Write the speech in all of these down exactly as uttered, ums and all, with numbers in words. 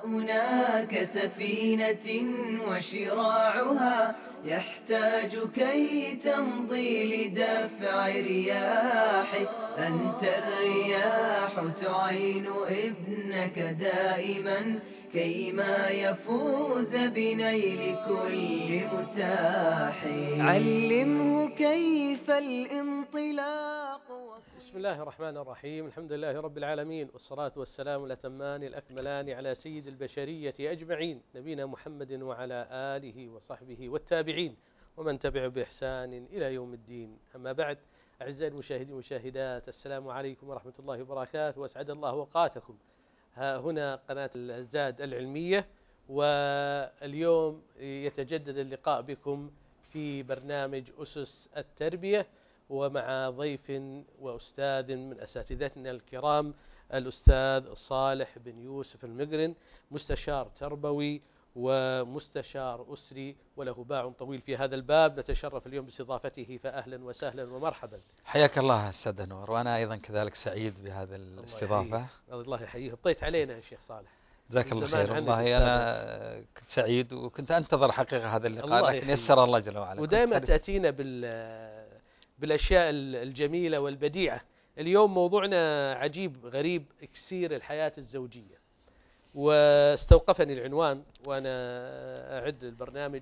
ماؤنا كسفينة وشراعها يحتاج كي تمضي لدفع رياح. أنت الرياح تعين ابنك دائما كيما يفوز بنيل كل متاح. علمه كيف الانطلاق. بسم الله الرحمن الرحيم. الحمد لله رب العالمين، والصلاة والسلام الأتمان الأكملان على سيد البشرية أجمعين، نبينا محمد وعلى آله وصحبه والتابعين ومن تبع بإحسان إلى يوم الدين. أما بعد، أعزائي المشاهدين والمشاهدات، السلام عليكم ورحمة الله وبركاته، وأسعد الله أوقاتكم. ها هنا قناة الزاد العلمية، واليوم يتجدد اللقاء بكم في برنامج أسس التربية، ومع ضيف وأستاذ من أساتذتنا الكرام، الأستاذ صالح بن يوسف المقرن، مستشار تربوي ومستشار أسري، وله باع طويل في هذا الباب. نتشرف اليوم باستضافته، فأهلا وسهلا ومرحبا. حياك الله أستاذ أنور، وأنا أيضا كذلك سعيد بهذا الاستضافة. الله يحييه. بطيت علينا يا شيخ صالح. جزاك الله خير. والله أنا كنت سعيد وكنت أنتظر حقيقة هذا اللقاء، لكن يسر الله جل وعلا. ودائما تأتينا بال بالأشياء الجميلة والبديعة. اليوم موضوعنا عجيب غريب، إكسير الحياة الزوجية. واستوقفني العنوان وأنا أعد البرنامج،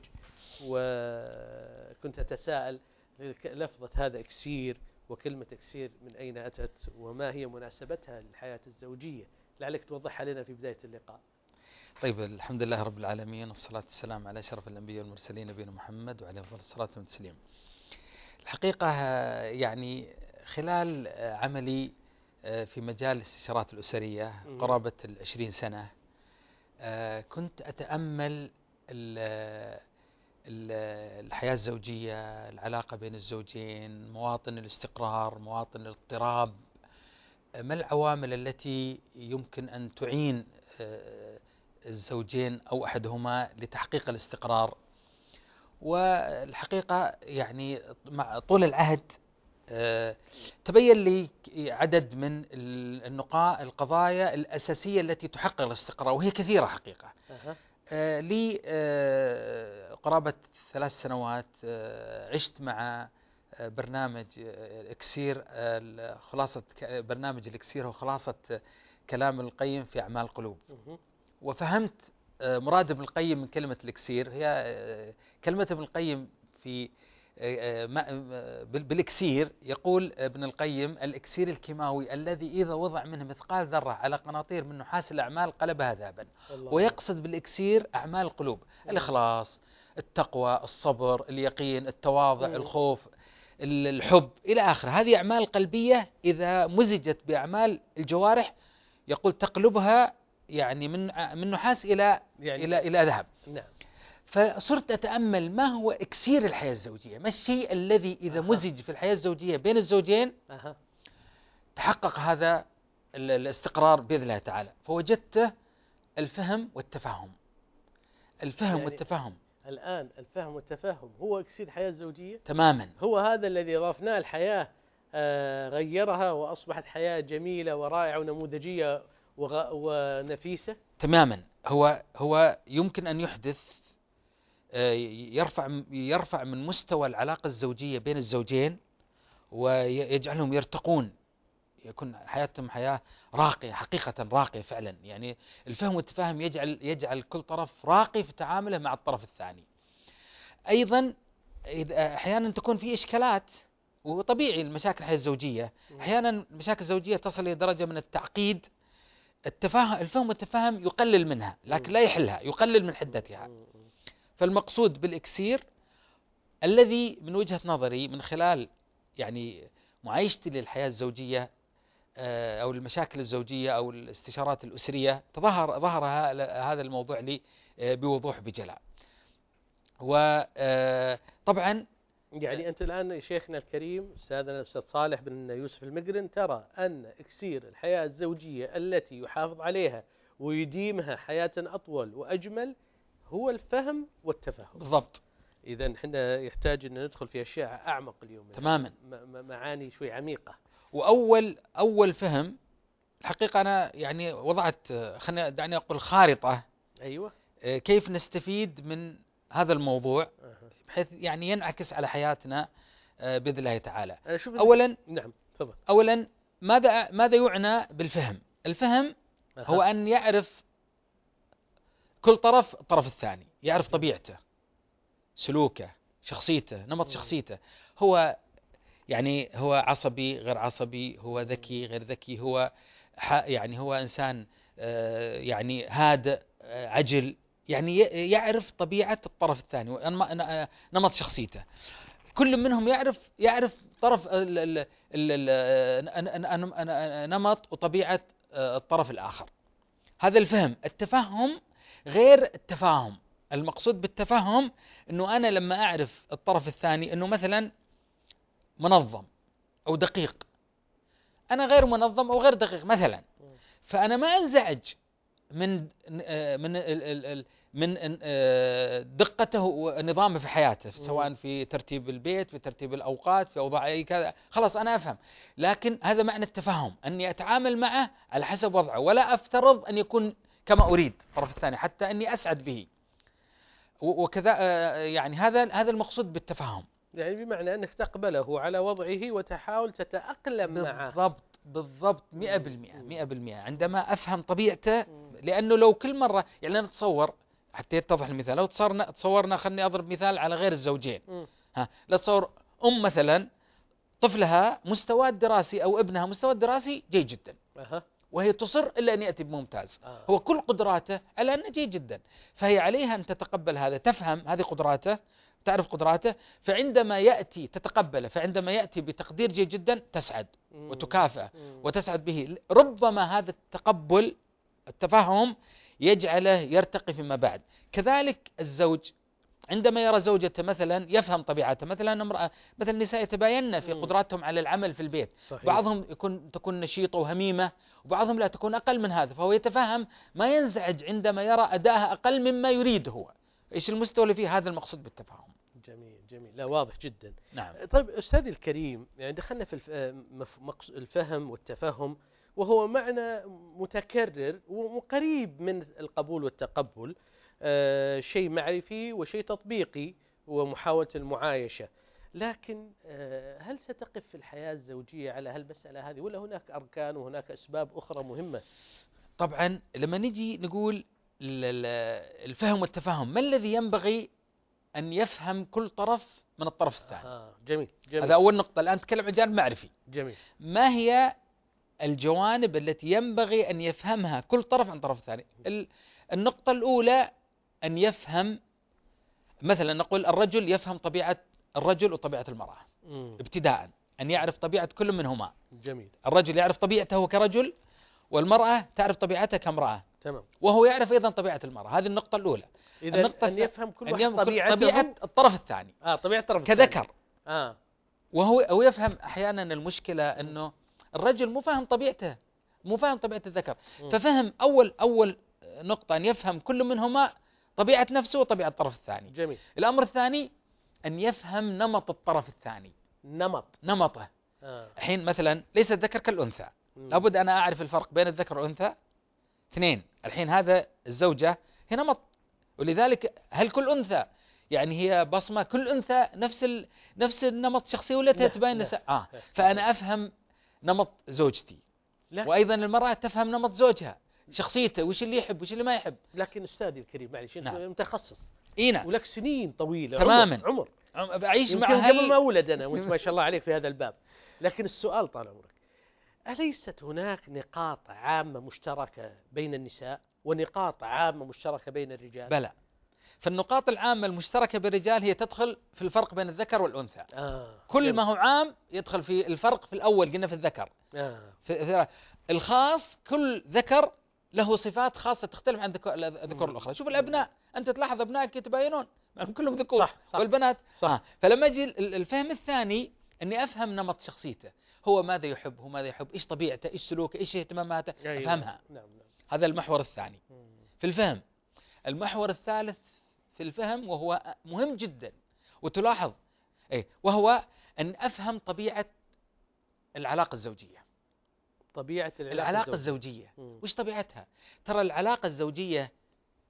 وكنت أتساءل لفظة هذا إكسير وكلمة إكسير من أين أتت، وما هي مناسبتها للحياة الزوجية. لعلك توضحها لنا في بداية اللقاء. طيب، الحمد لله رب العالمين، والصلاة والسلام على أشرف الأنبياء والمرسلين نبينا محمد وعليه أفضل الصلاة والتسليم. الحقيقة يعني خلال عملي في مجال الاستشارات الأسرية قرابة العشرين سنة، كنت أتأمل الحياة الزوجية، العلاقة بين الزوجين، مواطن الاستقرار، مواطن الاضطراب، ما العوامل التي يمكن أن تعين الزوجين أو أحدهما لتحقيق الاستقرار. والحقيقة يعني مع طول العهد تبين لي عدد من النقاط القضايا الأساسية التي تحقق الاستقرار، وهي كثيرة حقيقة. لي قرابة ثلاث سنوات عشت مع برنامج إكسير. خلاصة برنامج الإكسير هو خلاصة كلام القيم في أعمال القلوب. وفهمت مراد ابن القيم من كلمة الإكسير. هي كلمة ابن القيم في بالإكسير، يقول ابن القيم: الإكسير الكيماوي الذي إذا وضع منه مثقال ذرة على قناطير من نحاس الأعمال قلبها ذهبا. ويقصد بالإكسير أعمال القلوب: الإخلاص، التقوى، الصبر، اليقين، التواضع، الخوف، الحب إلى آخره. هذه أعمال قلبية إذا مزجت بأعمال الجوارح يقول تقلبها يعني من من نحاس إلى يعني إلى إلى ذهب. نعم. فصرت أتأمل ما هو إكسير الحياة الزوجية، ما الشيء الذي إذا أه. مزج في الحياة الزوجية بين الزوجين أه. تحقق هذا الاستقرار بإذن الله تعالى. فوجدت الفهم والتفاهم. الفهم يعني والتفاهم الآن الفهم والتفاهم هو إكسير الحياة الزوجية تماما. هو هذا الذي ضافناه الحياة، آه غيرها وأصبحت حياة جميلة ورائعة ونموذجية ونفيسة تماما. هو هو يمكن أن يحدث يرفع يرفع من مستوى العلاقة الزوجية بين الزوجين ويجعلهم يرتقون، يكون حياتهم حياة راقية، حقيقة راقية فعلا. يعني الفهم والتفاهم يجعل يجعل كل طرف راقي في تعامله مع الطرف الثاني. أيضا أحيانا تكون في إشكالات، وطبيعي المشاكل الحياة الزوجية أحيانا مشاكل زوجية تصل إلى درجة من التعقيد. التفاهم الفهم والتفاهم يقلل منها، لكن لا يحلها، يقلل من حدتها. فالمقصود بالإكسير الذي من وجهة نظري من خلال يعني معايشتي للحياة الزوجية أو المشاكل الزوجية أو الاستشارات الأسرية، تظهر ظهر هذا الموضوع لي بوضوح بجلاء. وطبعا يعني أنت الآن شيخنا الكريم أستاذنا الأستاذ صالح بن يوسف المقرن ترى أن إكسير الحياة الزوجية التي يحافظ عليها ويديمها حياة أطول وأجمل هو الفهم والتفاهم. بالضبط. إذا احنا يحتاج أن ندخل في أشياء أعمق اليوم. تماما. معاني شوي عميقة. وأول أول فهم الحقيقة أنا يعني وضعت، خلنا دعني أقول خارطة أيوة. آه، كيف نستفيد من هذا الموضوع أه. بحيث يعني ينعكس على حياتنا آه، بإذن الله تعالى. شوف أولا نعم تفضل. أولا ماذا ماذا يعنى بالفهم؟ الفهم أه. هو أن يعرف كل طرف الطرف الثاني، يعرف جميل. طبيعته، سلوكه، شخصيته، نمط مم. شخصيته. هو يعني هو عصبي غير عصبي، هو ذكي غير ذكي، هو ح- يعني هو إنسان آه، يعني هادئ آه، عجل، يعني ي- يعرف طبيعة الطرف الثاني ونم- نمط شخصيته. كل منهم يعرف يعرف طرف ال- ال- ال- ال- نمط وطبيعة آه، الطرف الآخر. هذا الفهم. التفهم غير التفاهم. المقصود بالتفهم أنه أنا لما أعرف الطرف الثاني أنه مثلا منظم أو دقيق، أنا غير منظم أو غير دقيق مثلا، فأنا ما أنزعج من آه، من ال- ال- ال- من آه، دقته ونظامه في حياته، سواء في ترتيب البيت، في ترتيب الأوقات، في أوضاع أي كذا، خلاص أنا أفهم. لكن هذا معنى التفاهم، أني أتعامل معه على حسب وضعه، ولا أفترض أن يكون كما أريد الطرف الثاني، حتى أني أسعد به. و- وكذا آه، يعني هذا هذا المقصود بالتفاهم. يعني بمعنى أنك تقبله على وضعه وتحاول تتأقلم معه. بالضبط بالضبط مئة بالمئة مئة بالمئة عندما أفهم طبيعته. لأنه لو كل مرة يعني أنا أتصور، حتى يتضح المثال، لو تصورنا تصورنا خلني أضرب مثال على غير الزوجين. مم. ها، لا تصور أم مثلا طفلها مستواه الدراسي أو ابنها مستواه الدراسي جيد جدا، أها. وهي تصر إلا أن يأتي بممتاز. آه. هو كل قدراته على أنه جيد جدا، فهي عليها أن تتقبل هذا، تفهم هذه قدراته، تعرف قدراته، فعندما يأتي تتقبله، فعندما يأتي بتقدير جيد جدا تسعد مم. وتكافئ مم. وتسعد به. ربما هذا التقبل التفاهم يجعله يرتقي فيما بعد. كذلك الزوج عندما يرى زوجته مثلا يفهم طبيعته، مثلا امرأة مثلا النساء يتباين في مم. قدراتهم على العمل في البيت. صحيح. بعضهم يكون تكون نشيطة وهميمة، وبعضهم لا تكون أقل من هذا، فهو يتفهم، ما ينزعج عندما يرى أداءها أقل مما يريد هو. إيش المستوى اللي فيه؟ هذا المقصود بالتفاهم. جميل جميل، لا واضح جدا. نعم. طيب أستاذي الكريم، يعني دخلنا في الف- مف- مقص- الفهم والتفهم، وهو معنى متكرر وقريب من القبول والتقبل، آه شيء معرفي وشيء تطبيقي ومحاولة المعايشة. لكن آه هل ستقف في الحياة الزوجية على هالمسألة هذه، ولا هناك أركان وهناك أسباب أخرى مهمة؟ طبعا لما نجي نقول ال- ال- الفهم والتفاهم، ما الذي ينبغي أن يفهم كل طرف من الطرف الثاني؟ آه جميل جميل. هذا أول نقطة. الآن نتكلم عن جانب معرفي. جميل. ما هي الجوانب التي ينبغي أن يفهمها كل طرف عن طرف الثاني؟ ال- النقطة الأولى أن يفهم، مثلا نقول الرجل يفهم طبيعة الرجل وطبيعة المرأة. مم. ابتداء أن يعرف طبيعة كل منهما. جميل. الرجل يعرف طبيعته كرجل، والمرأة تعرف طبيعتها كامرأة، تمام. وهو يعرف أيضا طبيعة المرأة. هذه النقطة الأولى. إذا النقطة أن الث- يفهم كل أن واحد يفهم كل طبيعته. طبيعة الطرف الثاني آه طبيعة الطرف كذكر. الثاني. آه. وهو أو يفهم أحيانا المشكلة أنه الرجل مو فاهم طبيعته، مو فاهم طبيعة الذكر. مم. ففهم أول أول نقطة أن يفهم كل منهما طبيعة نفسه وطبيعة الطرف الثاني. جميل. الأمر الثاني أن يفهم نمط الطرف الثاني، نمط. نمطه. آه. الحين مثلا ليس الذكر كالأنثى، مم. لابد أنا أعرف الفرق بين الذكر والأنثى. اثنين، الحين هذا الزوجة هي نمط، ولذلك هل كل أنثى يعني هي بصمة؟ كل أنثى نفس ال... نفس النمط الشخصي ولا لا، تبين لا. نساء؟ آه. لا. فأنا أفهم نمط زوجتي، لا. وأيضا المرأة تفهم نمط زوجها، شخصيته، وش اللي يحب وش اللي ما يحب. لكن أستاذي الكريم معلش أنت نعم. متخصص إينا ولك سنين طويلة. تماما. عمر, عمر. أعيش مع يمكن قبل ما هل... أولد أنا وأنت ما شاء الله عليك في هذا الباب. لكن السؤال طال عمرك، أليست هناك نقاط عامة مشتركة بين النساء ونقاط عامة مشتركة بين الرجال؟ بلى. فالنقاط العامة المشتركة بالرجال هي تدخل في الفرق بين الذكر والأنثى. آه. كل جميل. ما هو عام يدخل في الفرق. في الأول قلنا في الذكر. آه. في في الخاص، كل ذكر له صفات خاصة تختلف عن ذكور الذكور الأخرى. شوف الأبناء، أنت تلاحظ أبنائك يتباينون كلهم ذكور. صح. صح. والبنات صح. آه. فلما يجي الفهم الثاني أني أفهم نمط شخصيته، هو ماذا يحب، هو ماذا يحب، إيش طبيعته، إيش سلوكه، إيش اهتماماته، أيوة. أفهمها. نعم نعم. هذا المحور الثاني مم. في الفهم. المحور الثالث في الفهم وهو مهم جدا وتلاحظ إيه، وهو أن أفهم طبيعة العلاقة الزوجية. طبيعة العلاقة, العلاقة الزوجية. الزوجية مم. وش طبيعتها؟ ترى العلاقة الزوجية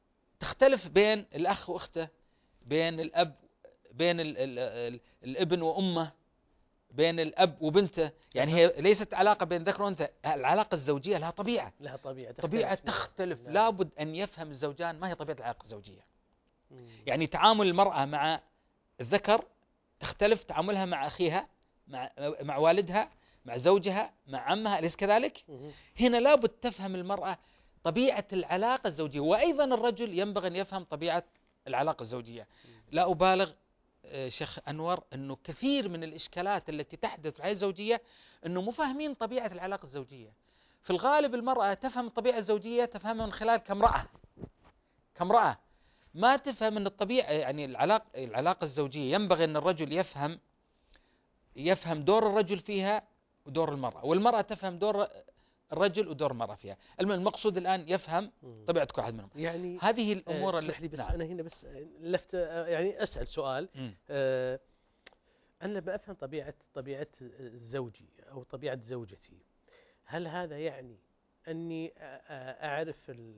تختلف بين الأخ وأخته، بين الأب، بين ال ال ال الابن وأمه، بين الأب وبنته. يعني هي ليست علاقة بين ذكر وأنثى، العلاقة الزوجية لها طبيعة، لها طبيعة تختلف. طبيعة تختلف. نعم. لابد أن يفهم الزوجان ما هي طبيعة العلاقة الزوجية. مم. يعني تعامل المرأة مع الذكر تختلف تعاملها مع أخيها، مع مع والدها، مع زوجها، مع عمها، أليس كذلك؟ مم. هنا لابد تفهم المرأة طبيعة العلاقة الزوجية، وأيضا الرجل ينبغي أن يفهم طبيعة العلاقة الزوجية. لا أبالغ آه، شيخ أنور أنه كثير من الإشكالات التي تحدث في الحياة الزوجية أنه مو فاهمين طبيعة العلاقة الزوجية. في الغالب المرأة تفهم الطبيعة الزوجية تفهمها من خلال كامرأة كامرأة ما تفهم أن الطبيعة، يعني العلاقة العلاقة الزوجية ينبغي أن الرجل يفهم يفهم دور الرجل فيها ودور المرأة، والمرأة تفهم دور الرجل ودور المرأة فيها. المقصود الآن يفهم مم. طبيعة كل واحد منهم. يعني هذه الأمور آه، اللي اسمح لي بس نعم. أنا هنا بس لفت آه، يعني أسأل سؤال. مم. آه، أنا بأفهم طبيعة طبيعة زوجي أو طبيعة زوجتي، هل هذا يعني أني أ- أ- أعرف ال-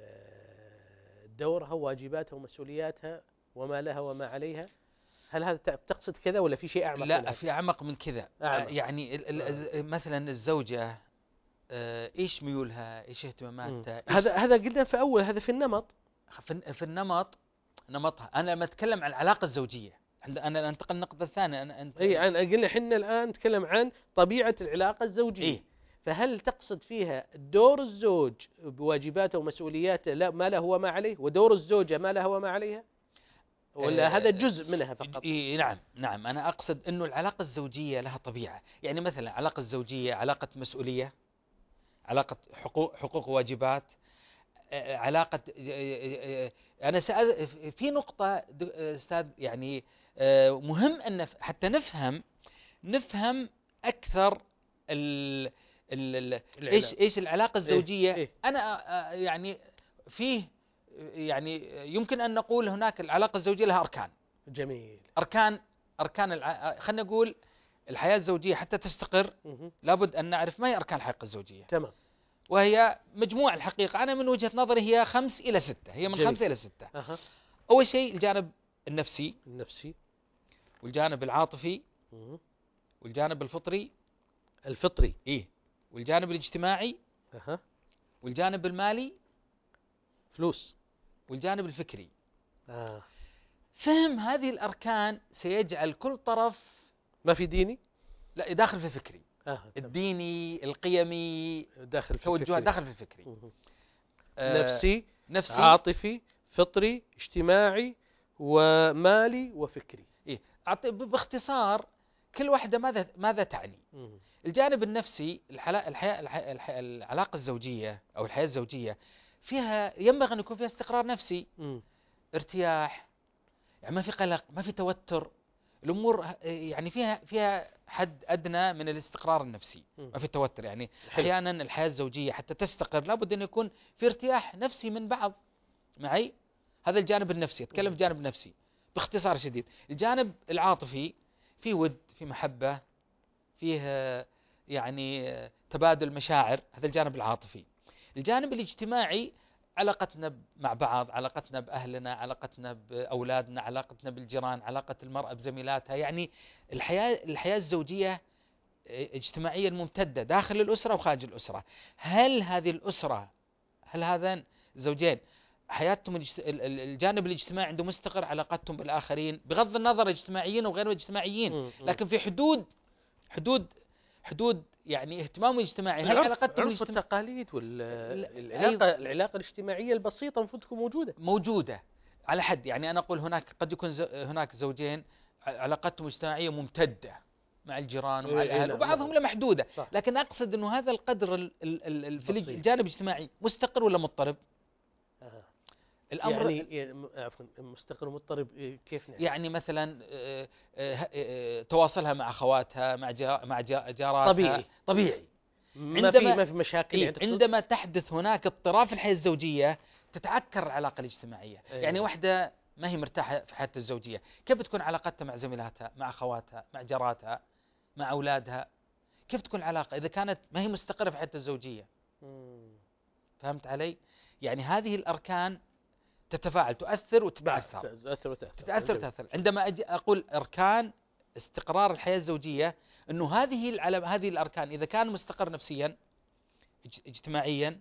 دورها وواجباتها ومسؤولياتها وما لها وما عليها؟ هل هذا ت- تقصد كذا ولا في شيء أعمق من لا، هذا؟ في أعمق من كذا. أعمق. آه، يعني ال- ال- مثلا الزوجة آه، إيش ميولها، إيش مم. اهتماماتها، إيش هذا هذا قلنا في أول، هذا في النمط. في في النمط، نمطها. أنا لما أتكلم عن العلاقة الزوجية، عند- أنا أنتقل النقطة الثانية. أنا أنت اي يعني قلنا احنا الان نتكلم عن طبيعه العلاقه الزوجيه. إيه؟ فهل تقصد فيها دور الزوج بواجباته ومسؤولياته لا ما له وما عليه، ودور الزوجه ما لها وما عليها، ولا آه، هذا جزء منها فقط؟ إيه، نعم نعم. أنا أقصد أنه العلاقة الزوجية لها طبيعة. يعني مثلا العلاقة الزوجية علاقة مسؤولية، علاقة حقوق حقوق وواجبات، آه، علاقة آه، آه، أنا سأل في نقطة د- أستاذ، يعني آه، مهم أن نف- حتى نفهم نفهم أكثر ال ال ال إيش العلاقة. إيش العلاقة الزوجية. إيه؟ أنا آه، يعني فيه يعني يمكن أن نقول هناك العلاقة الزوجية لها أركان. جميل. أركان أركان الع... خلينا نقول الحياة الزوجية حتى تستقر مه. لابد أن نعرف ما هي أركان الحياة الزوجية، تمام. وهي مجموع الحقيقة. أنا من وجهة نظري هي خمس إلى ستة، هي من جميل. خمسة إلى ستة. أها. أول شيء الجانب النفسي، النفسي. والجانب العاطفي، مه. والجانب الفطري، الفطري. إيه، والجانب الاجتماعي، أها. والجانب المالي، فلوس. والجانب الفكري. آه. فهم هذه الأركان سيجعل كل طرف ما في ديني. لا داخل في الفكري، آه. تمام. الديني، القيمي، داخل في توجهات الفكري. داخل في الفكري. مه. آه، نفسي، نفسي، عاطفي، فطري، اجتماعي، ومالي، وفكري. إيه؟ أعطي باختصار كل واحدة ماذا ماذا تعني. مه. الجانب النفسي، الحلا- الحياة الحياة الحياة العلاقة الزوجية أو الحياة الزوجية فيها ينبغي أن يكون فيها استقرار نفسي، مه. ارتياح، يعني ما في قلق، ما في توتر، الأمور ه- يعني فيها فيها حد أدنى من الاستقرار النفسي، مه. ما في توتر. يعني حلو. أحيانا الحياة الزوجية حتى تستقر لابد أن يكون في ارتياح نفسي من بعض معي. هذا الجانب النفسي، أتكلم في الجانب النفسي باختصار شديد. الجانب العاطفي فيه ود، في محبة، فيه آه، يعني آه، تبادل مشاعر، هذا الجانب العاطفي. الجانب الاجتماعي علاقتنا ب- مع بعض، علاقتنا بأهلنا، علاقتنا بأولادنا، علاقتنا بالجيران، علاقة المرأة بزميلاتها. يعني الحياة الحياة الزوجية آه، اجتماعيا ممتدة داخل الأسرة وخارج الأسرة. هل هذه الأسرة، هل هذان الزوجين حياتهم الاجت- ال- ال- الجانب الاجتماعي عنده مستقر، علاقتهم بالآخرين بغض النظر اجتماعيين وغير اجتماعيين، مم. لكن في حدود حدود حدود يعني اهتمامهم الاجتماعي، هل العرف علاقتهم عرف الاجتماعية التقاليد لا، والعلاقة العلاقة الاجتماعية البسيطة المفروض تكون موجودة. موجودة على حد. يعني أنا أقول هناك قد يكون زو- هناك زوجين ع- علاقتهم الاجتماعية ممتدة مع الجيران ومع إيه، إيه، الأهل، نعم، وبعضهم نعم. لا محدودة. صح. لكن أقصد أنه هذا القدر ال- ال- ال- ال- في بسيط. الجانب الاجتماعي مستقر ولا مضطرب؟ آه. الأمر يعني يعني م- عفوا مستقر ومضطرب، إيه، كيف نعرف؟ يعني مثلا آه، آه، آه، تواصلها مع أخواتها، مع جا- مع جا- جاراتها طبيعي. طبيعي. ما في عندما ما في مشاكل إيه يعني تقصد؟ عندما تحدث هناك اضطراب في الحياة الزوجية تتعكر العلاقة الاجتماعية. أيه. يعني واحدة ما هي مرتاحة في حياتها الزوجية، كيف بتكون علاقتها مع زميلاتها، مع أخواتها، مع جاراتها، مع أولادها؟ كيف تكون العلاقة إذا كانت ما هي مستقرة في حياتها الزوجية؟ مم. فهمت علي؟ يعني هذه الأركان تتفاعل، تؤثر وتتأثر. تتأثر وتأثر. تتأثر وتأثر. عندما أجي أقول أركان استقرار الحياة الزوجية، أنه هذه العلم هذه الأركان إذا كان مستقر نفسيا، اجتماعيا،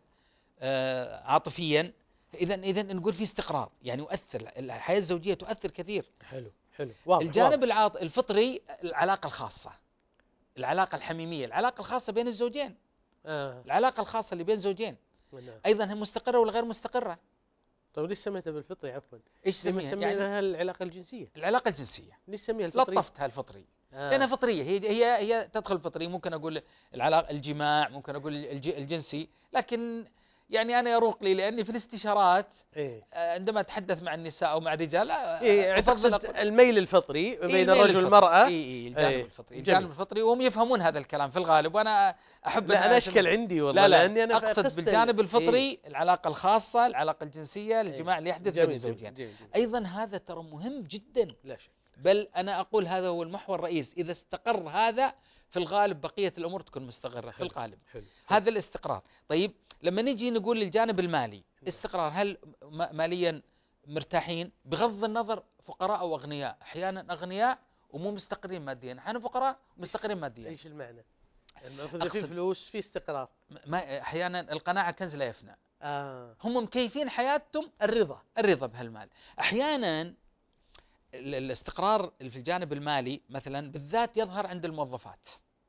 آه، عاطفيا، إذا إذا نقول في استقرار، يعني يؤثر. الحياة الزوجية تؤثر كثير. حلو حلو. واضح. الجانب العاط الفطري، العلاقة الخاصة، العلاقة الحميمية، العلاقة الخاصة بين الزوجين. آه. العلاقة الخاصة اللي بين زوجين نعم. أيضا هي مستقرة ولا غير مستقرة. طيب ليش سميتها بالفطري؟ عفوا. ايش سميها؟ يعني العلاقة الجنسية. العلاقة الجنسية. ليش سميها الفطري؟ لطفتها الفطري. آه. لأنها فطرية، هي هي هي تدخل فطري. ممكن أقول العلاقة الجماع، ممكن أقول الج الجنسي، لكن يعني أنا يروق لي لأني في الاستشارات إيه؟ عندما أتحدث مع النساء أو مع الرجال إيه أفضل الميل الفطري بين إيه الرجل والمرأة. إيه إيه الجانب إيه الفطري، الجانب الفطري، وهم يفهمون هذا الكلام في الغالب، وأنا أحب. لا أنا أشكل عندي والله. لا لا لأني أنا أقصد بالجانب الفطري إيه؟ العلاقة الخاصة، العلاقة الجنسية، الجماع اللي يحدث بين الزوجين. أيضا هذا ترى مهم جدا. لا شك. بل أنا أقول هذا هو المحور الرئيس. إذا استقر هذا في الغالب بقية الأمور تكون مستقرة في الغالب. حلو. هذا الاستقرار. طيب لما نجي نقول الجانب المالي، استقرار، هل ماليا مرتاحين؟ بغض النظر فقراء أو أغنياء. أحيانا أغنياء ومو مستقرين ماديا، أحيانا فقراء ومستقرين ماديا. إيش المعنى؟ المفروض في فلوس في استقرار. ما أحيانا القناعة كنز لا يفنى. آه. هم مكيفين حياتهم الرضا الرضا بهالمال. أحيانا الاستقرار في الجانب المالي مثلا بالذات يظهر عند الموظفات.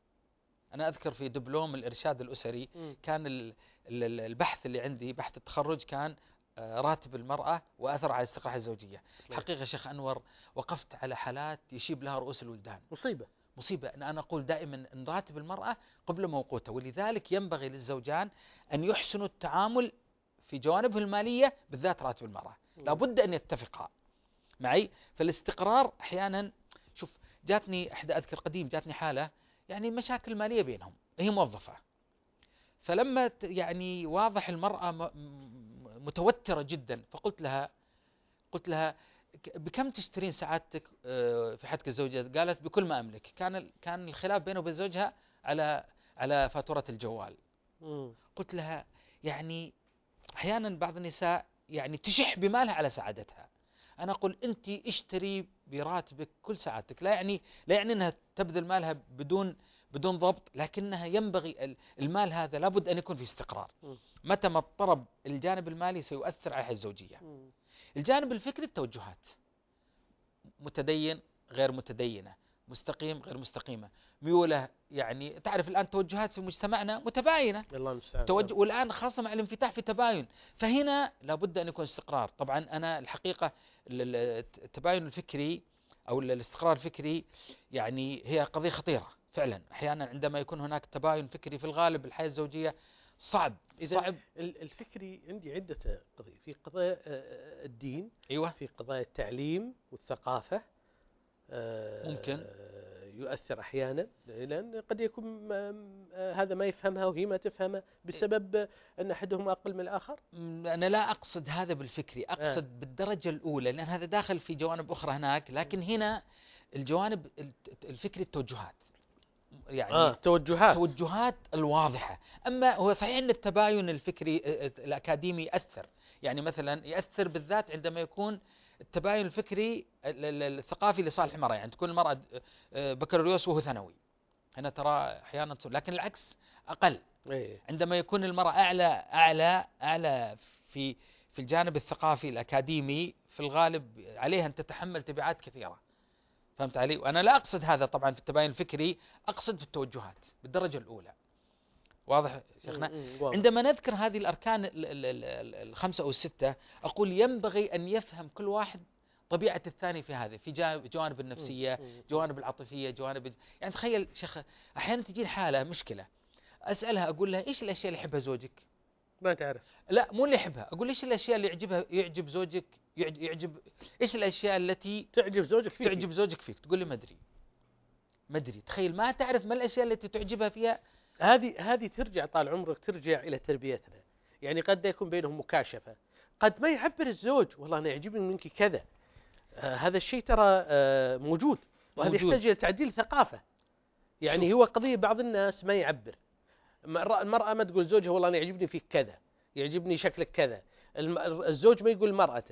أنا أذكر في دبلوم الإرشاد الأسري م. كان البحث اللي عندي، بحث التخرج، كان راتب المرأة وأثر على استقرار الزوجية. حقيقة شيخ أنور وقفت على حالات يشيب لها رؤوس الولدان. مصيبة مصيبة. أنا أقول دائما أن راتب المرأة قبل موقوته، ولذلك ينبغي للزوجان أن يحسنوا التعامل في جوانبه المالية، بالذات راتب المرأة لابد أن يتفقا معي. فالاستقرار أحيانا، شوف جاتني إحدى أذكر قديم جاتني حالة يعني مشاكل مالية بينهم، هي موظفة، فلما يعني واضح المرأة متوترة جدا، فقلت لها قلت لها بكم تشترين سعادتك في حدك الزوجية؟ قالت بكل ما أملك. كان كان الخلاف بينه وبين زوجها على على فاتورة الجوال. قلت لها يعني أحيانا بعض النساء يعني تشح بمالها على سعادتها. أنا أقول أنت اشتري براتبك كل سعادتك، لا يعني لا يعني أنها تبذل مالها بدون بدون ضبط، لكنها ينبغي المال هذا لابد أن يكون في استقرار. متى ما اضطرب الجانب المالي سيؤثر على الحياة الزوجية. الجانب الفكري، التوجهات، متدين غير متدينة، مستقيم غير مستقيمة، ميوله، يعني تعرف الآن توجهات في مجتمعنا متباينة. الله المستعان. توجه، والآن خاصة مع الانفتاح في تباين، فهنا لابد أن يكون استقرار. طبعا أنا الحقيقة التباين الفكري أو الاستقرار الفكري يعني هي قضية خطيرة فعلا. أحيانا عندما يكون هناك تباين فكري في الغالب الحياة الزوجية صعب. صعب. الفكري عندي عدة قضايا، في قضايا الدين، أيوة، في قضايا التعليم والثقافة ممكن يؤثر أحيانا، لأن قد يكون هذا ما يفهمها وهي ما تفهمها بسبب أن أحدهم أقل من الآخر. أنا لا أقصد هذا بالفكري، أقصد آه. بالدرجة الأولى، لأن هذا داخل في جوانب أخرى هناك، لكن هنا الجوانب الفكري التوجهات، يعني آه. توجهات توجهات الواضحة. أما هو صحيح أن التباين الفكري الأكاديمي يأثر، يعني مثلا يأثر بالذات عندما يكون التباين الفكري الثقافي لصالح المرأة، يعني تكون المرأة بكالوريوس وهو ثانوي، هنا ترى أحيانا، لكن العكس أقل. عندما يكون المرأة أعلى أعلى أعلى في في الجانب الثقافي الأكاديمي، في الغالب عليها أن تتحمل تبعات كثيرة. فهمت علي؟ وأنا لا أقصد هذا طبعا في التباين الفكري، أقصد في التوجهات بالدرجة الأولى. واضح شيخنا؟ عندما نذكر هذه الأركان الخمسة أو الستة، أقول ينبغي أن يفهم كل واحد طبيعة الثاني في هذه، في جوانب النفسية، جوانب العاطفية، جوانب، يعني تخيل شيخ أحيانا تجي حالة مشكلة، أسألها أقول لها إيش الأشياء اللي يحبها زوجك؟ ما تعرف. لا مو اللي يحبها، أقول إيش الأشياء اللي يعجبها يعجب زوجك يعجب إيش الأشياء التي تعجب زوجك فيك؟ تعجب زوجك فيك، تقول لي ما أدري ما أدري. تخيل ما تعرف ما الأشياء التي تعجبها فيها. هذه هذه ترجع طال عمرك ترجع إلى تربيتنا، يعني قد يكون بينهم مكاشفة، قد ما يعبر الزوج والله أنا يعجبني منك كذا. آه هذا الشيء ترى آه موجود، وهذا يحتاج إلى تعديل ثقافة. يعني شوف. هو قضية بعض الناس ما يعبر، المرأة ما تقول زوجها والله أنا يعجبني فيك كذا، يعجبني شكلك كذا، الزوج ما يقول مرأته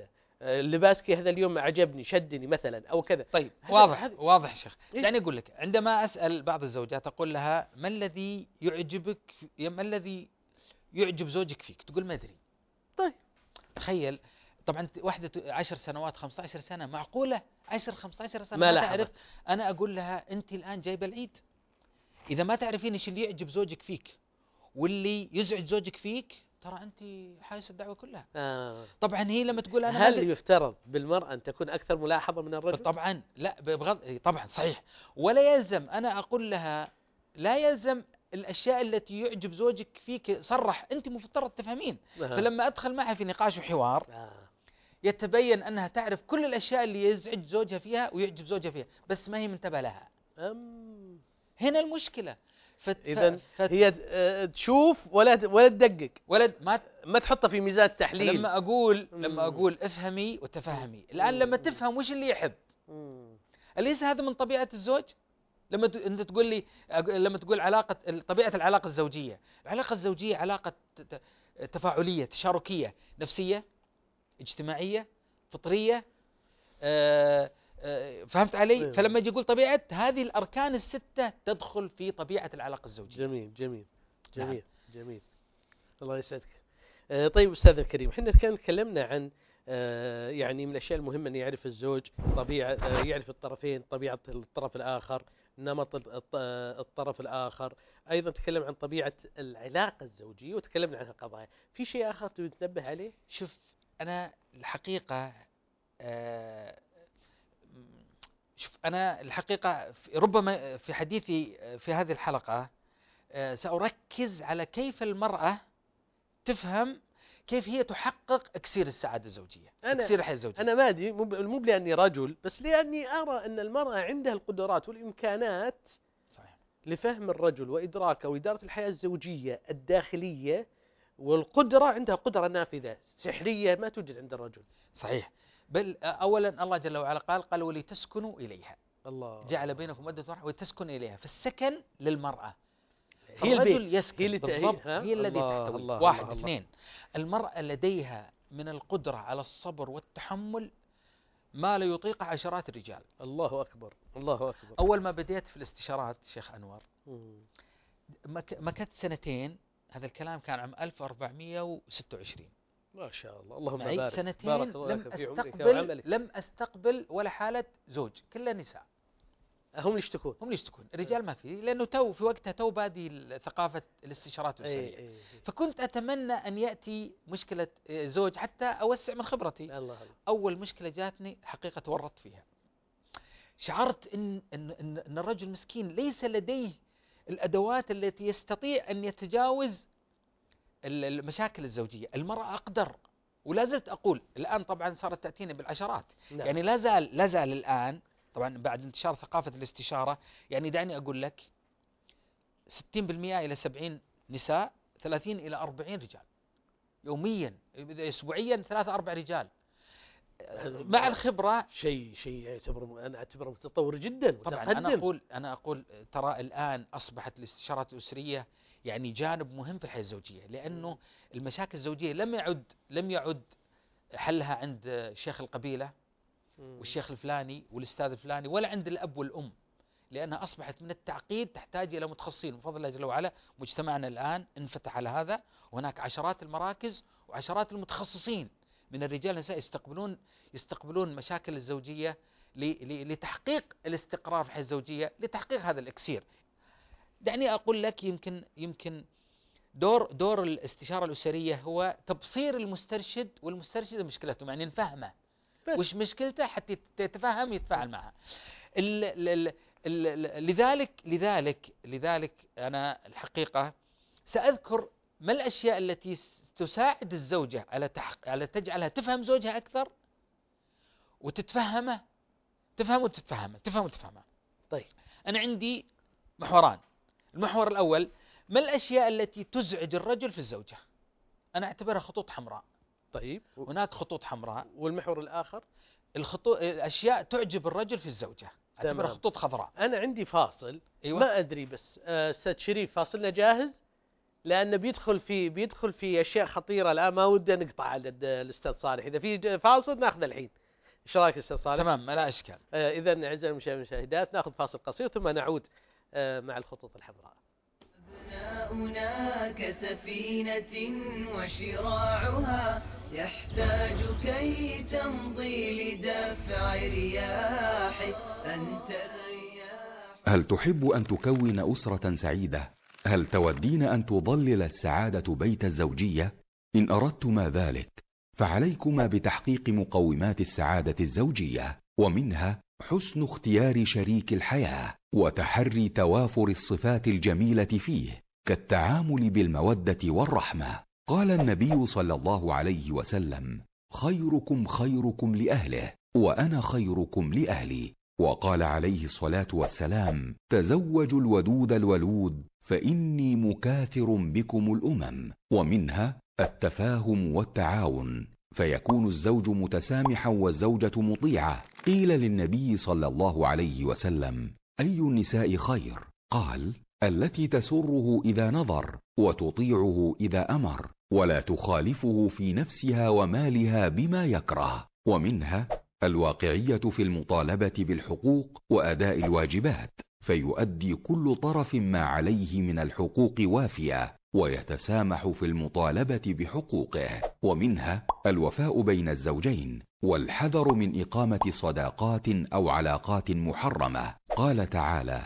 اللباسكي هذا اليوم عجبني شدني مثلا أو كذا. طيب هذا- واضح هذا- واضح يا شيخ. إيه؟ يعني أقول لك عندما أسأل بعض الزوجات أقول لها ما الذي يعجبك في- ما الذي يعجب زوجك فيك؟ تقول ما أدري. طيب تخيل طبعا واحدة عشر سنوات خمسة عشر سنة، معقولة عشر خمسة عشر سنة ما ما, لاحظت. تعرف؟ أنا أقول لها أنت الآن جايبة العيد، إذا ما تعرفين إيش اللي يعجب زوجك فيك واللي يزعج زوجك فيك ترى أنت حايس الدعوة كلها. آه. طبعا هي لما تقول أنا ما هل أدري- يفترض بالمرأة أن تكون أكثر ملاحظة من الرجل؟ طبعا لا بغض طبعا صحيح، ولا يلزم. أنا أقول لها لا يلزم الأشياء التي يعجب زوجك فيك صرح، أنت مفترض تفهمين. آه. فلما أدخل معها في نقاش وحوار آه. يتبين أنها تعرف كل الأشياء اللي يزعج زوجها فيها ويعجب زوجها فيها، بس ما هي منتبه لها. أم. هنا المشكلة. فت... إذا فت... هي آه، تشوف ولا ولا تدقق، ولد ما ما تحطها في ميزان التحليل. لما أقول مم. لما أقول افهمي وتفهمي، الآن لما مم. تفهم وش اللي يحب، مم. أليس هذا من طبيعة الزوج؟ لما ت... أنت تقول لي أق- لما تقول علاقة طبيعة العلاقة الزوجية، العلاقة الزوجية علاقة ت... ت... تفاعلية تشاركية نفسية اجتماعية فطرية. آه، آه، فهمت علي؟ أيوة. فلما يجي يقول طبيعة هذه الأركان الستة تدخل في طبيعة العلاقة الزوجية. جميل جميل نعم. جميل جميل. الله يسعدك. آه، طيب أستاذ الكريم، احنا كان تكلمنا عن آه، يعني من الأشياء المهمة أن يعرف الزوج طبيعة، آه، يعرف الطرفين، طبيعة الطرف الآخر، نمط الط- الط- الطرف الآخر. أيضا تكلم عن طبيعة العلاقة الزوجية وتكلمنا عن قضايا. في شيء آخر تبي تنبه عليه؟ شوف أنا الحقيقة آه، شوف أنا الحقيقة في- ربما في حديثي في هذه الحلقة آه، سأركز على كيف المرأة تفهم كيف هي تحقق اكسير السعادة الزوجية، أنا- اكسير الحياة الزوجية. أنا ما أدري، مو ب- مو لأني رجل، بس لأني أرى أن المرأة عندها القدرات والإمكانات صحيح. لفهم الرجل وإدراكه وإدارة الحياة الزوجية الداخلية، والقدرة عندها قدرة نافذة سحرية ما توجد عند الرجل. صحيح. بل أولا الله جل وعلا قال قال ولتسكنوا إليها، الله. جعل بينكم مودة ورحمة وتسكن إليها، فالسكن للمرأة. هي البيت، الرجل يسكن هي اللي بالضبط، تهي- ها؟ هي الذي الله تحتوي. الله واحد الله الله. اثنين، المرأة لديها من القدرة على الصبر والتحمل ما لا يطيق عشرات الرجال. الله أكبر الله أكبر. أول ما بديت في الاستشارات شيخ أنور مم. مك- مكثت سنتين، هذا الكلام كان عام ألف وأربعمئة وستة وعشرين. ما شاء الله، اللهم معي بارك. سنتين بارك الله لم لك في عمرك أستقبل وعملك. لم أستقبل ولا حالة زوج، كلها نساء. هم يشتكون. هم اللي يشتكون، الرجال ما في، لأنه تو في وقتها تو بادي ثقافة الاستشارات أي الأسرية. أي. فكنت أتمنى أن يأتي مشكلة آه، زوج حتى أوسع من خبرتي. الله الله. أول مشكلة جاتني حقيقة تورطت فيها، شعرت إن, إن, إن, إن الرجل مسكين ليس لديه الأدوات التي يستطيع أن يتجاوز ال- المشاكل الزوجية. المرأة أقدر، ولا زلت أقول الآن طبعا صارت تأتيني بالعشرات. نعم. يعني لا زال لا زال الآن طبعا بعد انتشار ثقافة الاستشارة، يعني دعني أقول لك ستين بالمئة إلى سبعين نساء، ثلاثين إلى أربعين رجال يوميا، أسبوعيا ثلاثة أربع رجال. مع الخبرة شيء شيء يعتبر، أنا أعتبره متطور جدا طبعا متقدم. أنا أقول أنا أقول ترى الآن أصبحت الاستشارات الأسرية يعني جانب مهم في الحياة الزوجية، لأنه المشاكل الزوجية لم يعد لم يعد حلها عند شيخ القبيلة مم. والشيخ الفلاني والأستاذ الفلاني، ولا عند الأب والأم، لأنها أصبحت من التعقيد تحتاج إلى متخصصين. بفضل الله جل وعلا مجتمعنا الآن انفتح على هذا، وهناك عشرات المراكز وعشرات المتخصصين من الرجال والنساء يستقبلون يستقبلون مشاكل الزوجية ل- ل- لتحقيق الاستقرار في الحياة الزوجية، لتحقيق هذا الإكسير. دعني أقول لك يمكن يمكن دور دور الاستشارة الأسرية هو تبصير المسترشد، والمسترشد مشكلته يعني نفهمه بس. وش مشكلته حتى يتفهم يتفاعل معها. ال ال ال ال لذلك لذلك لذلك أنا الحقيقة سأذكر ما الأشياء التي تساعد الزوجة على تحق على تجعلها تفهم زوجها أكثر وتتفهمه، تفهم وتتفهمه، تفهم وتتفهمه. طيب. أنا عندي محوران. المحور الأول، ما الأشياء التي تزعج الرجل في الزوجة؟ أنا أعتبرها خطوط حمراء. طيب. هناك خطوط حمراء. والمحور الآخر الخطوط الأشياء تعجب الرجل في الزوجة، أعتبرها خطوط خضراء. أنا عندي فاصل. أيوة. ما أدري بس آه، أستاذ شريف فاصلنا جاهز؟ لأنه بيدخل في بيدخل في أشياء خطيرة الآن ما ودي نقطع على الأستاذ صالح. إذا في فاصل ناخذ الحين، إيش رأيك أستاذ صالح؟ تمام لا إشكال. آه إذا أعزائي المشاهدات ناخذ فاصل قصير ثم نعود آه مع الخطوط الحمراء. أبناؤنا كسفينة وشراعها يحتاج كي تمضي لدفع رياحه أنت الرياح. هل تحب أن تكون أسرة سعيدة؟ هل تودين أن تظلل السعادة بيت الزوجية؟ إن أردتما ذلك فعليكما بتحقيق مقومات السعادة الزوجية، ومنها حسن اختيار شريك الحياة وتحري توافر الصفات الجميلة فيه كالتعامل بالمودة والرحمة. قال النبي صلى الله عليه وسلم: خيركم خيركم لأهله وأنا خيركم لأهلي. وقال عليه الصلاة والسلام: تزوجوا الودود الولود فإني مكاثر بكم الأمم. ومنها التفاهم والتعاون، فيكون الزوج متسامحا والزوجة مطيعة. قيل للنبي صلى الله عليه وسلم: أي النساء خير؟ قال: التي تسره إذا نظر وتطيعه إذا أمر ولا تخالفه في نفسها ومالها بما يكره. ومنها الواقعية في المطالبة بالحقوق وأداء الواجبات، فيؤدي كل طرف ما عليه من الحقوق وافية ويتسامح في المطالبة بحقوقه. ومنها الوفاء بين الزوجين والحذر من إقامة صداقات أو علاقات محرمة. قال تعالى: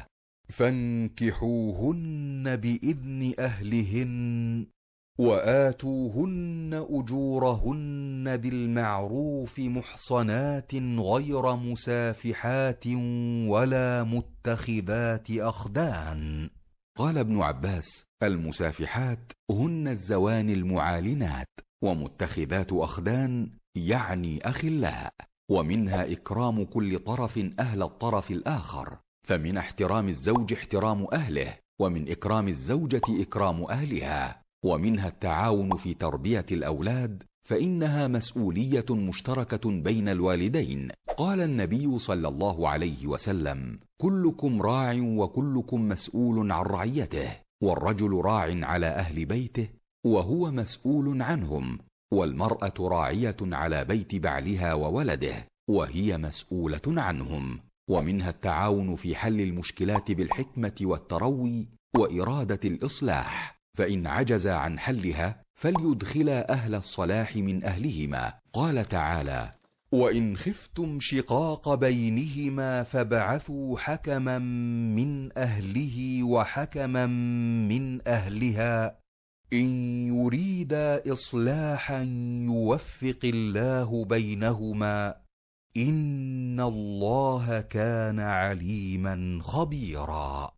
فانكحوهن بإذن أهلهن وآتوهن أجورهن بالمعروف محصنات غير مسافحات ولا متخذات أخدان. قال ابن عباس: المسافحات هن الزوان المعالنات، ومتخذات أخدان يعني أخلاء. ومنها إكرام كل طرف أهل الطرف الآخر، فمن احترام الزوج احترام أهله، ومن إكرام الزوجة إكرام أهلها. ومنها التعاون في تربية الأولاد، فإنها مسؤولية مشتركة بين الوالدين. قال النبي صلى الله عليه وسلم: كلكم راع وكلكم مسؤول عن رعيته، والرجل راع على أهل بيته وهو مسؤول عنهم، والمرأة راعية على بيت بعلها وولده وهي مسؤولة عنهم. ومنها التعاون في حل المشكلات بالحكمة والتروي وإرادة الإصلاح، فإن عجز عن حلها فليدخلا أهل الصلاح من أهلهما. قال تعالى: وإن خفتم شقاق بينهما فابعثوا حكما من أهله وحكما من أهلها إن يريدا إصلاحا يوفق الله بينهما إن الله كان عليما خبيرا.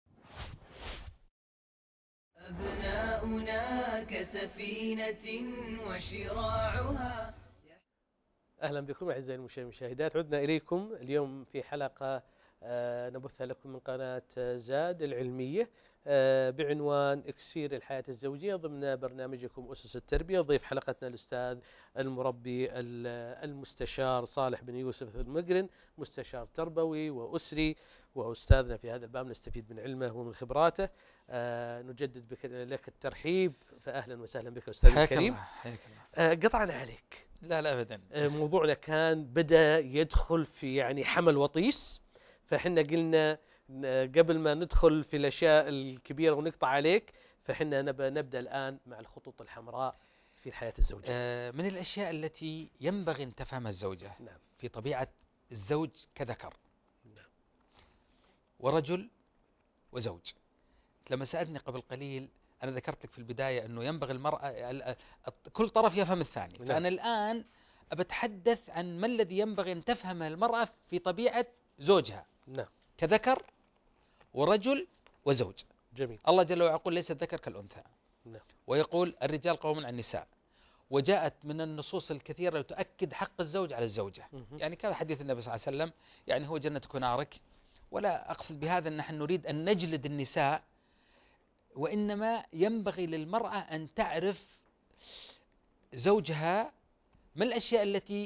أبناؤنا كسفينة وشراعها. أهلا بكم أعزائي المشاهدات، عدنا إليكم اليوم في حلقة نبثها لكم من قناة زاد العلمية بعنوان إكسير الحياة الزوجية ضمن برنامجكم أسس التربية. ضيف حلقتنا الأستاذ المربي المستشار صالح بن يوسف المقرن، مستشار تربوي وأسري وأستاذنا في هذا الباب، نستفيد من علمه ومن خبراته. نجدد بك لك الترحيب، فأهلا وسهلا بك أستاذ الكريم. حياك الله. قطعنا عليك. لا لا أبدا. موضوعنا كان بدأ يدخل في يعني حمل وطيس، فحنا قلنا قبل ما ندخل في الأشياء الكبيرة ونقطع عليك، فحنا نبدأ الآن مع الخطوط الحمراء في الحياة الزوجية. من الأشياء التي ينبغي أن تفهم الزوجة نعم. في طبيعة الزوج كذكر نعم. ورجل وزوج. لما سألتني قبل قليل أنا ذكرت لك في البداية أنه ينبغي المرأة كل طرف يفهم الثاني. نعم. فأنا الآن أبتحدث عن ما الذي ينبغي أن تفهمه المرأة في طبيعة زوجها. نعم. كذكر ورجل وزوج. جميل. الله جل وعلا يقول ليس الذكر كالأنثى. نعم. ويقول الرجال قوامون على النساء، وجاءت من النصوص الكثيرة تؤكد حق الزوج على الزوجة. مه. يعني كان حديث النبي صلى الله عليه وسلم يعني هو جنتك ونارك، ولا أقصد بهذا أن نحن نريد أن نجلد النساء، وإنما ينبغي للمرأة أن تعرف زوجها ما الأشياء التي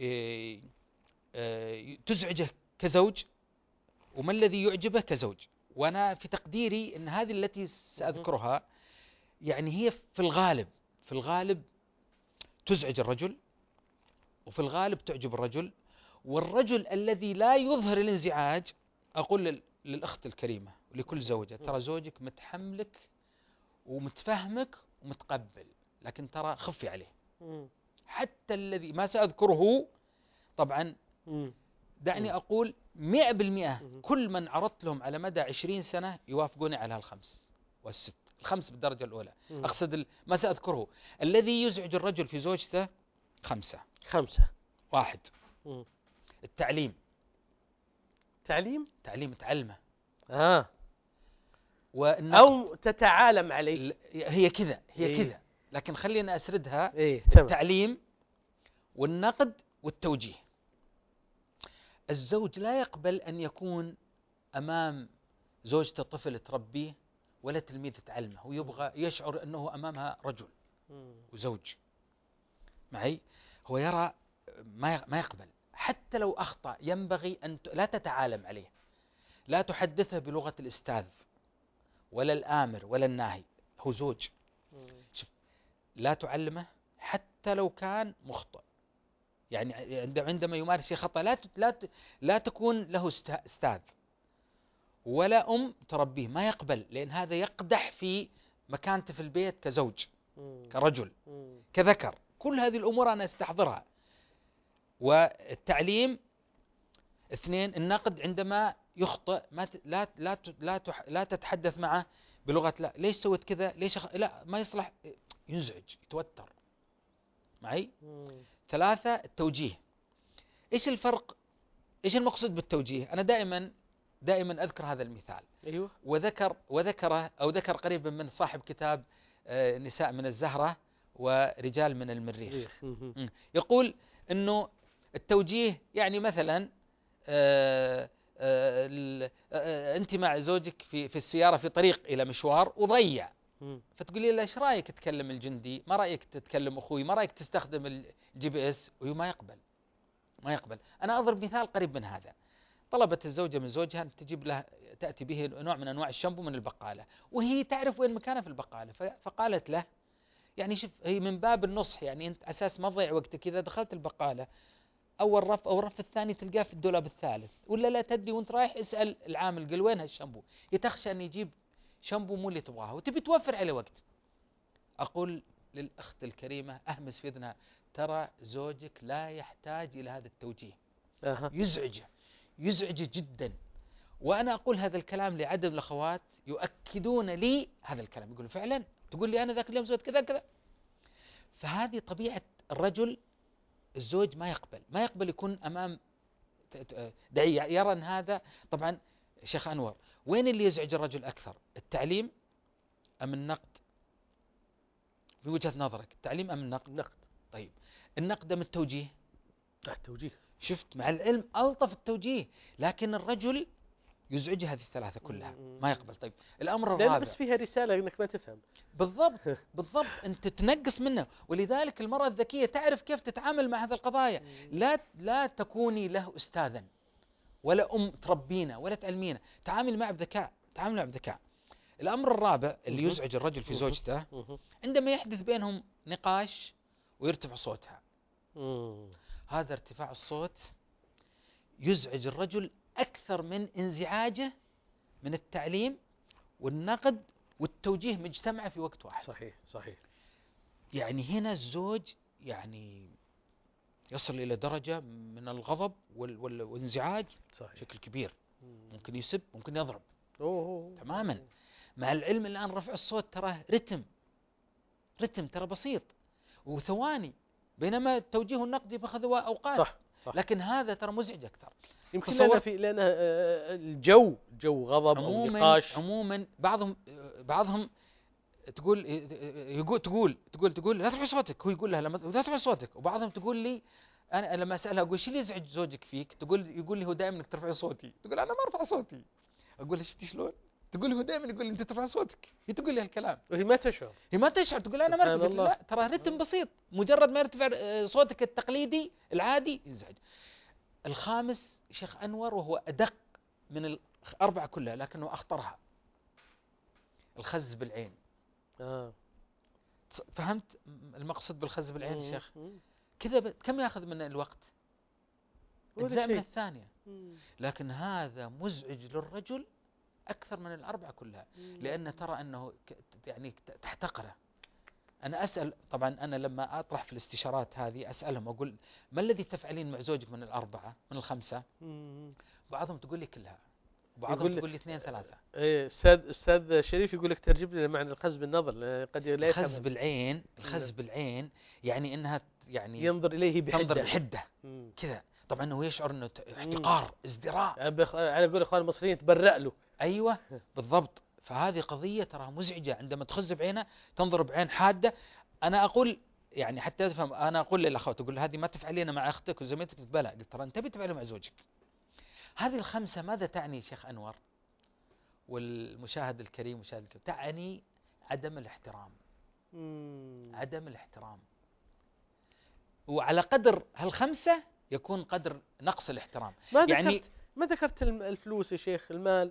تزعجه كزوج وما الذي يعجبه كزوج، وأنا في تقديري أن هذه التي سأذكرها يعني هي في الغالب في الغالب تزعج الرجل، وفي الغالب تعجب الرجل. والرجل الذي لا يظهر الانزعاج، أقول للأخت الكريمة ولكل زوجة: ترى زوجك متحملك ومتفهمك ومتقبل، لكن ترى خفي عليه. حتى الذي ما سأذكره طبعا، دعني أقول مئة بالمئة كل من عرضت لهم على مدى عشرين سنة يوافقوني على الخمس والست، الخمس بالدرجة الأولى. أقصد ما سأذكره الذي يزعج الرجل في زوجته خمسة. خمسة. واحد، التعليم. تعليم تعليم تعلمه آه. أو تتعالم عليه. هي كذا هي إيه؟ كذا، لكن خلينا أسردها. إيه؟ التعليم والنقد والتوجيه. الزوج لا يقبل أن يكون أمام زوجته طفل تربيه ولا تلميذ تعلمه، ويبغى يشعر أنه أمامها رجل وزوج معي. هو يرى ما ما يقبل، حتى لو أخطأ ينبغي أن لا تتعالم عليه، لا تحدثه بلغة الأستاذ ولا الآمر ولا الناهي. هو زوج. شوف، لا تعلمه حتى لو كان مخطئ. يعني عندما يمارس خطأ لا لا لا تكون له أستاذ ولا أم تربيه، ما يقبل، لأن هذا يقدح في مكانته في البيت كزوج، كرجل، كذكر. كل هذه الأمور أنا استحضرها. والتعليم. اثنين، النقد. عندما يخطئ ما ت... لا لا ت... لا, تح... لا تتحدث معه بلغة لا ليش سويت كذا، ليش أخ... لا ما يصلح، ينزعج، يتوتر معي. ثلاثة، التوجيه. ايش الفرق، ايش المقصود بالتوجيه؟ انا دائما دائما اذكر هذا المثال. ايوه. وذكر وذكره او ذكر قريبا من صاحب كتاب نساء من الزهرة ورجال من المريخ. يقول انه التوجيه يعني مثلا آآ آآ آآ انت مع زوجك في في السيارة في طريق الى مشوار وضيع، فتقول لي ايش رايك تكلم الجندي، ما رايك تتكلم اخوي، ما رايك تستخدم الجي بي اس، وهو ما يقبل ما يقبل. انا اضرب مثال قريب من هذا. طلبت الزوجة من زوجها ان تجيب لها تاتي به نوع من انواع الشامبو من البقالة، وهي تعرف وين مكانه في البقالة، فقالت له يعني شوف، هي من باب النصح، يعني انت اساس ما تضيع وقتك اذا دخلت البقالة اول رف او الرف الثاني تلقاه في الدولاب الثالث، ولا لا تدري وانت رايح اسال العامل قل وين هالشامبو، يتخشى ان يجيب شامبو مو اللي تبغاه وتبي توفر عليه وقت. أقول للأخت الكريمة أهمس في إذنها: ترى زوجك لا يحتاج إلى هذا التوجيه. أه. يزعجه يزعجه جدا. وأنا أقول هذا الكلام لعدد الأخوات يؤكدون لي هذا الكلام، يقولون فعلا تقول لي أنا ذاك اليوم سويت كذا كذا. فهذه طبيعة الرجل. الزوج ما يقبل ما يقبل يكون أمام دعي، يرى أن هذا. طبعا شيخ أنور، وين اللي يزعج الرجل أكثر، التعليم أم النقد؟ في وجهة نظرك التعليم أم النقد؟ النقد. طيب النقد أم التوجيه؟ التوجيه. شفت، مع العلم ألطف التوجيه، لكن الرجل يزعجه هذه الثلاثة كلها ما يقبل. طيب الأمر الرابع، بس فيها رسالة إنك ما تفهم. بالضبط بالضبط أنت تنقص منه. ولذلك المرأة الذكية تعرف كيف تتعامل مع هذه القضايا. لا لا تكوني له أستاذا ولا أم تربينا ولا تعلمينا، تعامل معه بذكاء، تعامل معه بذكاء. الأمر الرابع اللي يزعج الرجل في زوجته عندما يحدث بينهم نقاش ويرتفع صوتها. هذا ارتفاع الصوت يزعج الرجل أكثر من انزعاجه من التعليم والنقد والتوجيه مجتمع في وقت واحد. صحيح صحيح. يعني هنا الزوج يعني يصل إلى درجة من الغضب والانزعاج بشكل كبير. ممكن يسب، ممكن يضرب. أوه. تماما. مع العلم الآن رفع الصوت تراه رتم رتم ترى بسيط وثواني، بينما التوجيه والنقد يأخذ أوقات. صح صح. لكن هذا ترى مزعج أكثر. يمكن لأن في لأن الجو جو غضب أو نقاش. عموما بعضهم بعضهم تقول يقول تقول تقول تقول لا ترفع صوتك، هو يقول لها لا ترفع صوتك. وبعضهم تقول لي أنا لما أسألها أقول شو اللي يزعج زوجك فيك، تقول يقول لي هو دائما إنك ترفع صوتي. تقول أنا ما أرفع صوتي. أقول لها شفتي شلون؟ تقول لي هو دائما يقول لي أنت ترفع صوتك. هي تقول لي هالكلام وهي ما تشعر هي ما تشعر تقول أنا ما أرتفع. لا ترى رتم بسيط، مجرد ما يرتفع صوتك التقليدي العادي يزعج. الخامس شيخ أنور وهو أدق من الأربعة كلها لكنه أخطرها، الخز بالعين. آه. فهمت المقصد بالخز بالعين مم. شيخ؟ مم. كذا ب... كم ياخذ من الوقت؟ ولا أجزاء من شيء. الثانية. مم. لكن هذا مزعج للرجل أكثر من الأربعة كلها، مم. لأن ترى أنه ك- يعني ت- تحتقره. أنا أسأل طبعا، أنا لما أطرح في الاستشارات هذه أسألهم أقول ما الذي تفعلين مع زوجك من الأربعة من الخمسة؟ مم. بعضهم تقول لي كلها، وبعضهم يقول لي- تقول لي اثنين ثلاثة. ايه استاذ استاذ شريف يقول لك ترجم لي معنى الخز بالنظر، لأن قد لا الخز يفهم. بالعين، الخز نعم. بالعين يعني أنها يعني ينظر اليه بحده. تنظر بحدة مم. كذا. طبعا هو يشعر أنه ت- احتقار، ازدراء. على بخ- على قول الاخوان المصريين تبرأ له. أيوة بالضبط. فهذه قضية ترى مزعجة، عندما تخز بعينها تنظر بعين حادة. أنا أقول يعني حتى تفهم، أنا أقول للأخوات أقول هذه ما تفعلينها مع أختك وزميلتك، بلى قلت ترى أنت بتفعلها مع زوجك. هذه الخمسة ماذا تعني شيخ أنور والمشاهد الكريم مشاهد الكريم؟ تعني عدم الاحترام. مم. عدم الاحترام، وعلى قدر هالخمسة يكون قدر نقص الاحترام. ما ذكرت يعني ما ذكرت الم- الفلوس يا شيخ، المال.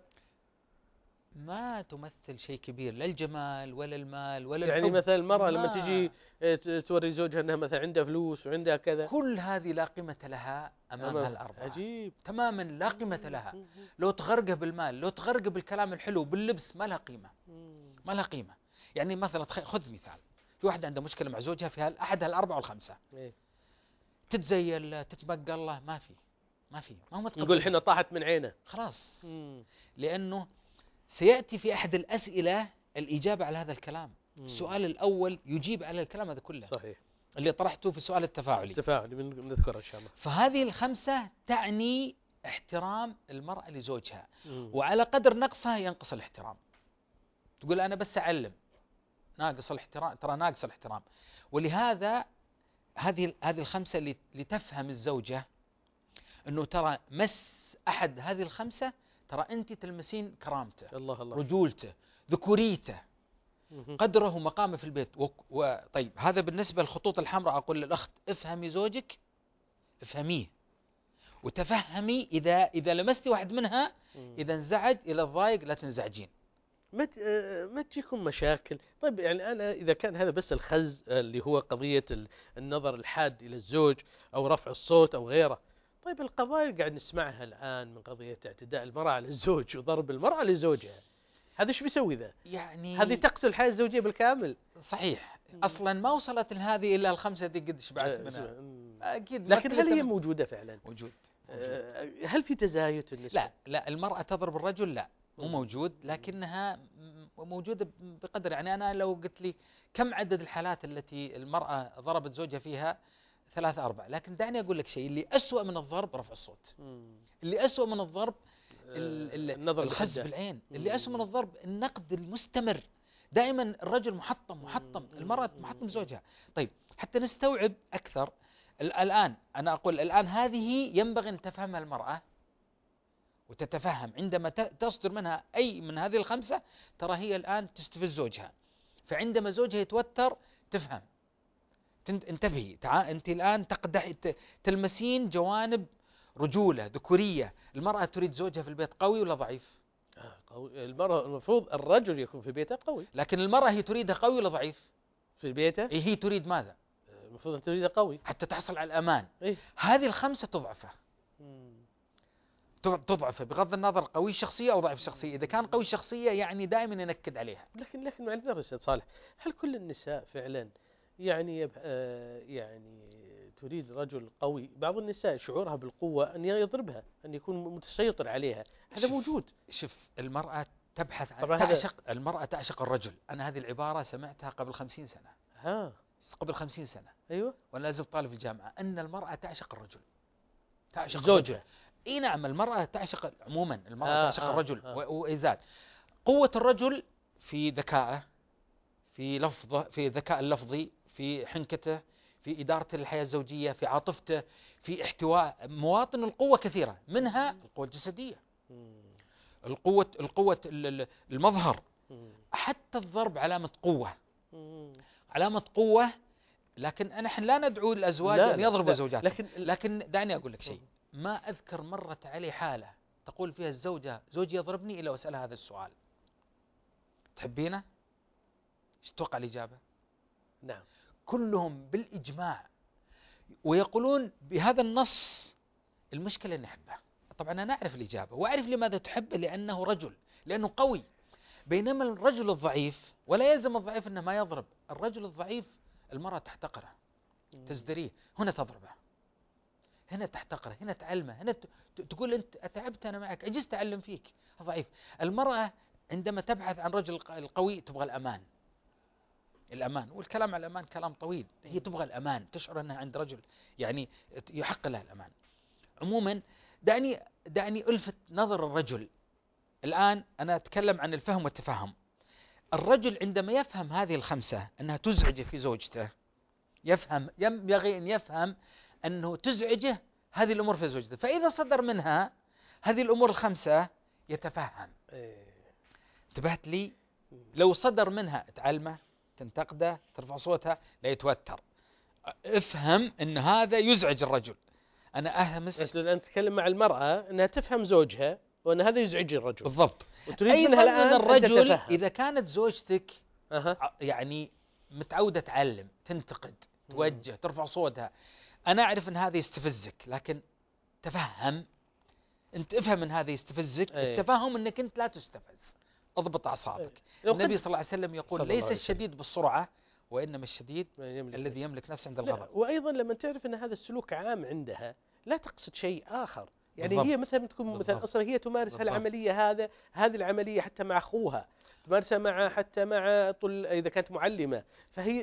ما تمثل شيء كبير، لا الجمال ولا المال ولا يعني الحب. مثلا المرأة لما ما- تجي آه، ت- توري زوجها انها مثلا عندها فلوس وعندها كذا. كل هذه لا قيمة لها أمام أمام- هالأربعة. عجيب. تماما لا قيمة لها. مم. لو تغرقه بالمال، لو تغرقه بالكلام الحلو، باللبس، ما لها قيمة. مم. ما لها قيمة. يعني مثلا تخ- خذ مثال، في واحدة عندها مشكلة مع زوجها في هال- أحد هالأربعة والخمسة، إيه. تتزيل، تتبقى الله، ما في ما في ما هو متقبل. نقول احنا طاحت من عينه. خلاص. مم. لأنه سيأتي في أحد الأسئلة الإجابة على هذا الكلام. مم. السؤال الأول يجيب على الكلام هذا كله، صحيح. اللي طرحته في السؤال التفاعلي. تفاعل بنذكره ان شاء الله. فهذه الخمسة تعني احترام المرأة لزوجها، مم. وعلى قدر نقصها ينقص الاحترام. تقول أنا بس أعلم، ناقص الاحترام، ترى ناقص الاحترام. ولهذا هذه هذه الخمسة اللي لتفهم الزوجة أنه ترى مس أحد هذه الخمسة ترى أنت تلمسين كرامته، الله الله. رجولته، ذكوريته، مم. قدره ومقامه في البيت. و... و... طيب هذا بالنسبة للخطوط الحمراء. أقول للأخت افهمي زوجك، افهميه وتفهمي. إذا إذا لمستي واحد منها، مم. إذا انزعج إلى الضايق لا تنزعجين. ما ت- آه، ما تجيكم مشاكل؟ طيب يعني أنا إذا كان هذا بس الخز آه، اللي هو قضية ال- النظر الحاد إلى الزوج أو رفع الصوت أو غيره. طيب القضايا اللي قاعد نسمعها الآن من قضية اعتداء المرأة على الزوج وضرب المرأة لزوجها، هذا ايش بيسوي ذا؟ يعني هذه تقتل الحياة الزوجية بالكامل. صحيح. أصلا ما وصلت لهذه إلا الخمسة دي قد شبعت آه، منها. مم. أكيد. لكن هل هي مثلث موجودة فعلا؟ موجود. موجود. آه، هل في تزايد النسبة؟ لا لا، المرأة تضرب الرجل لا مو مم. موجود، لكنها م- موجودة بقدر. يعني أنا لو قلت لي كم عدد الحالات التي المرأة ضربت زوجها فيها، ثلاثة أربعة. لكن دعني أقول لك شيء، اللي أسوأ من الضرب رفع الصوت، مم. اللي أسوأ من الضرب ال- ال- النظر الخز بحدة. بالعين، مم. اللي أسوأ من الضرب النقد المستمر. دائما الرجل محطم محطم، مم. المرأة مم. محطم زوجها. طيب حتى نستوعب أكثر، ال- الآن أنا أقول الآن هذه ينبغي أن تفهمها المرأة وتتفهم عندما ت- تصدر منها أي من هذه الخمسة، ترى هي الآن تستفز زوجها. فعندما زوجها يتوتر تفهم، تنت- انتبهي، تعا أنت الآن تقدح ت- تلمسين جوانب رجولة ذكورية. المرأة تريد زوجها في البيت قوي ولا ضعيف؟ آه، قوي. المرأة المفروض الرجل يكون في بيته قوي. لكن المرأة هي تريدها قوي ولا ضعيف؟ في بيته إيه هي تريد ماذا؟ المفروض أن تريده قوي. حتى تحصل على الأمان. إيه؟ هذه الخمسة تضعفه، مم. تض- تضعفه بغض النظر قوي الشخصية أو ضعيف الشخصية. إذا كان قوي الشخصية يعني دائما ينكد عليها. لكن لكن معلش أستاذ صالح، هل كل النساء فعلا يعني يب- آه، يعني تريد رجل قوي؟ بعض النساء شعورها بالقوة أن يضربها، أن يكون متسيطر عليها، هذا شوف. موجود. شوف، المرأة تبحث عن طبعاً هذا- تعشق، المرأة تعشق الرجل. أنا هذه العبارة سمعتها قبل خمسين سنة، ها. قبل خمسين سنة أيوة. وأنا لا زلت طالب في الجامعة، أن المرأة تعشق الرجل، تعشق زوجها. الرجل. إي نعم، المرأة تعشق عموما، المرأة آه تعشق آه الرجل آه. و- وإزاد قوة الرجل في ذكائه، في لفظه، في ذكاء اللفظي، في حنكته، في إدارة الحياة الزوجية، في عاطفته، في احتواء. مواطن القوة كثيرة، منها القوة الجسدية، مم. القوة القوة ال- ال- المظهر. مم. حتى الضرب علامة قوة، مم. علامة قوة. لكن نحن لا ندعو الأزواج لا، أن لا، يضربوا لا، زوجاتهم. لكن لكن دعني أقول لك شيء، ما أذكر مرت علي حالة تقول فيها الزوجة زوجي يضربني إلا وأسألها هذا السؤال: تحبينه؟ ايش تتوقع الإجابة؟ نعم. كلهم بالإجماع ويقولون بهذا النص المشكلة أن نحبه. طبعا أنا أعرف الإجابة وأعرف لماذا تحبه، لأنه رجل، لأنه قوي. بينما الرجل الضعيف، ولا يلزم الضعيف أنه ما يضرب، الرجل الضعيف المرأة تحتقره، تزدريه، هنا تضربه، هنا تحتقره، هنا تعلمه، هنا تقول أنت تعبت أنا معك، عجزت أعلم فيك. ضعيف. المرأة عندما تبحث عن رجل القوي تبغى الأمان، الأمان، والكلام على الأمان كلام طويل. هي تبغى الأمان، تشعر أنها عند رجل يعني يحق لها الأمان. عموما دعني دعني ألفت نظر الرجل. الآن أنا أتكلم عن الفهم والتفهم. الرجل عندما يفهم هذه الخمسة أنها تزعجه في زوجته، يفهم، ينبغي أن يفهم أنه تزعجه هذه الأمور في زوجته، فإذا صدر منها هذه الأمور الخمسة يتفهم. انتبهت لي؟ لو صدر منها تعلمه، تنتقده، ترفع صوتها، لا يتوتر. افهم أن هذا يزعج الرجل. أنا أهمس. أنت الآن تتكلم مع المرأة أنها تفهم زوجها وأن هذا يزعج الرجل. بالضبط. وتريد منها الآن الرجل إذا كانت زوجتك أه. يعني متعودة تعلم، تنتقد، توجه، مم. ترفع صوتها، أنا أعرف أن هذا يستفزك، لكن تفهم. أنت افهم أن هذا يستفزك. أيه. التفهم أنك أنت لا تستفز، اضبط أعصابك. أيه. النبي صلى الله عليه وسلم يقول: ليس الشديد بالسرعة وإنما الشديد يملك الذي يملك نفسه عند الغضب. وأيضا لما تعرف أن هذا السلوك عام عندها لا تقصد شيء آخر. يعني بالضبط. هي مثلا تكون مثلا أصلا هي تمارس بالضبط. هالعملية هذا هذه العملية حتى مع أخوها، تمارسها مع حتى مع طل إذا كانت معلمة، فهي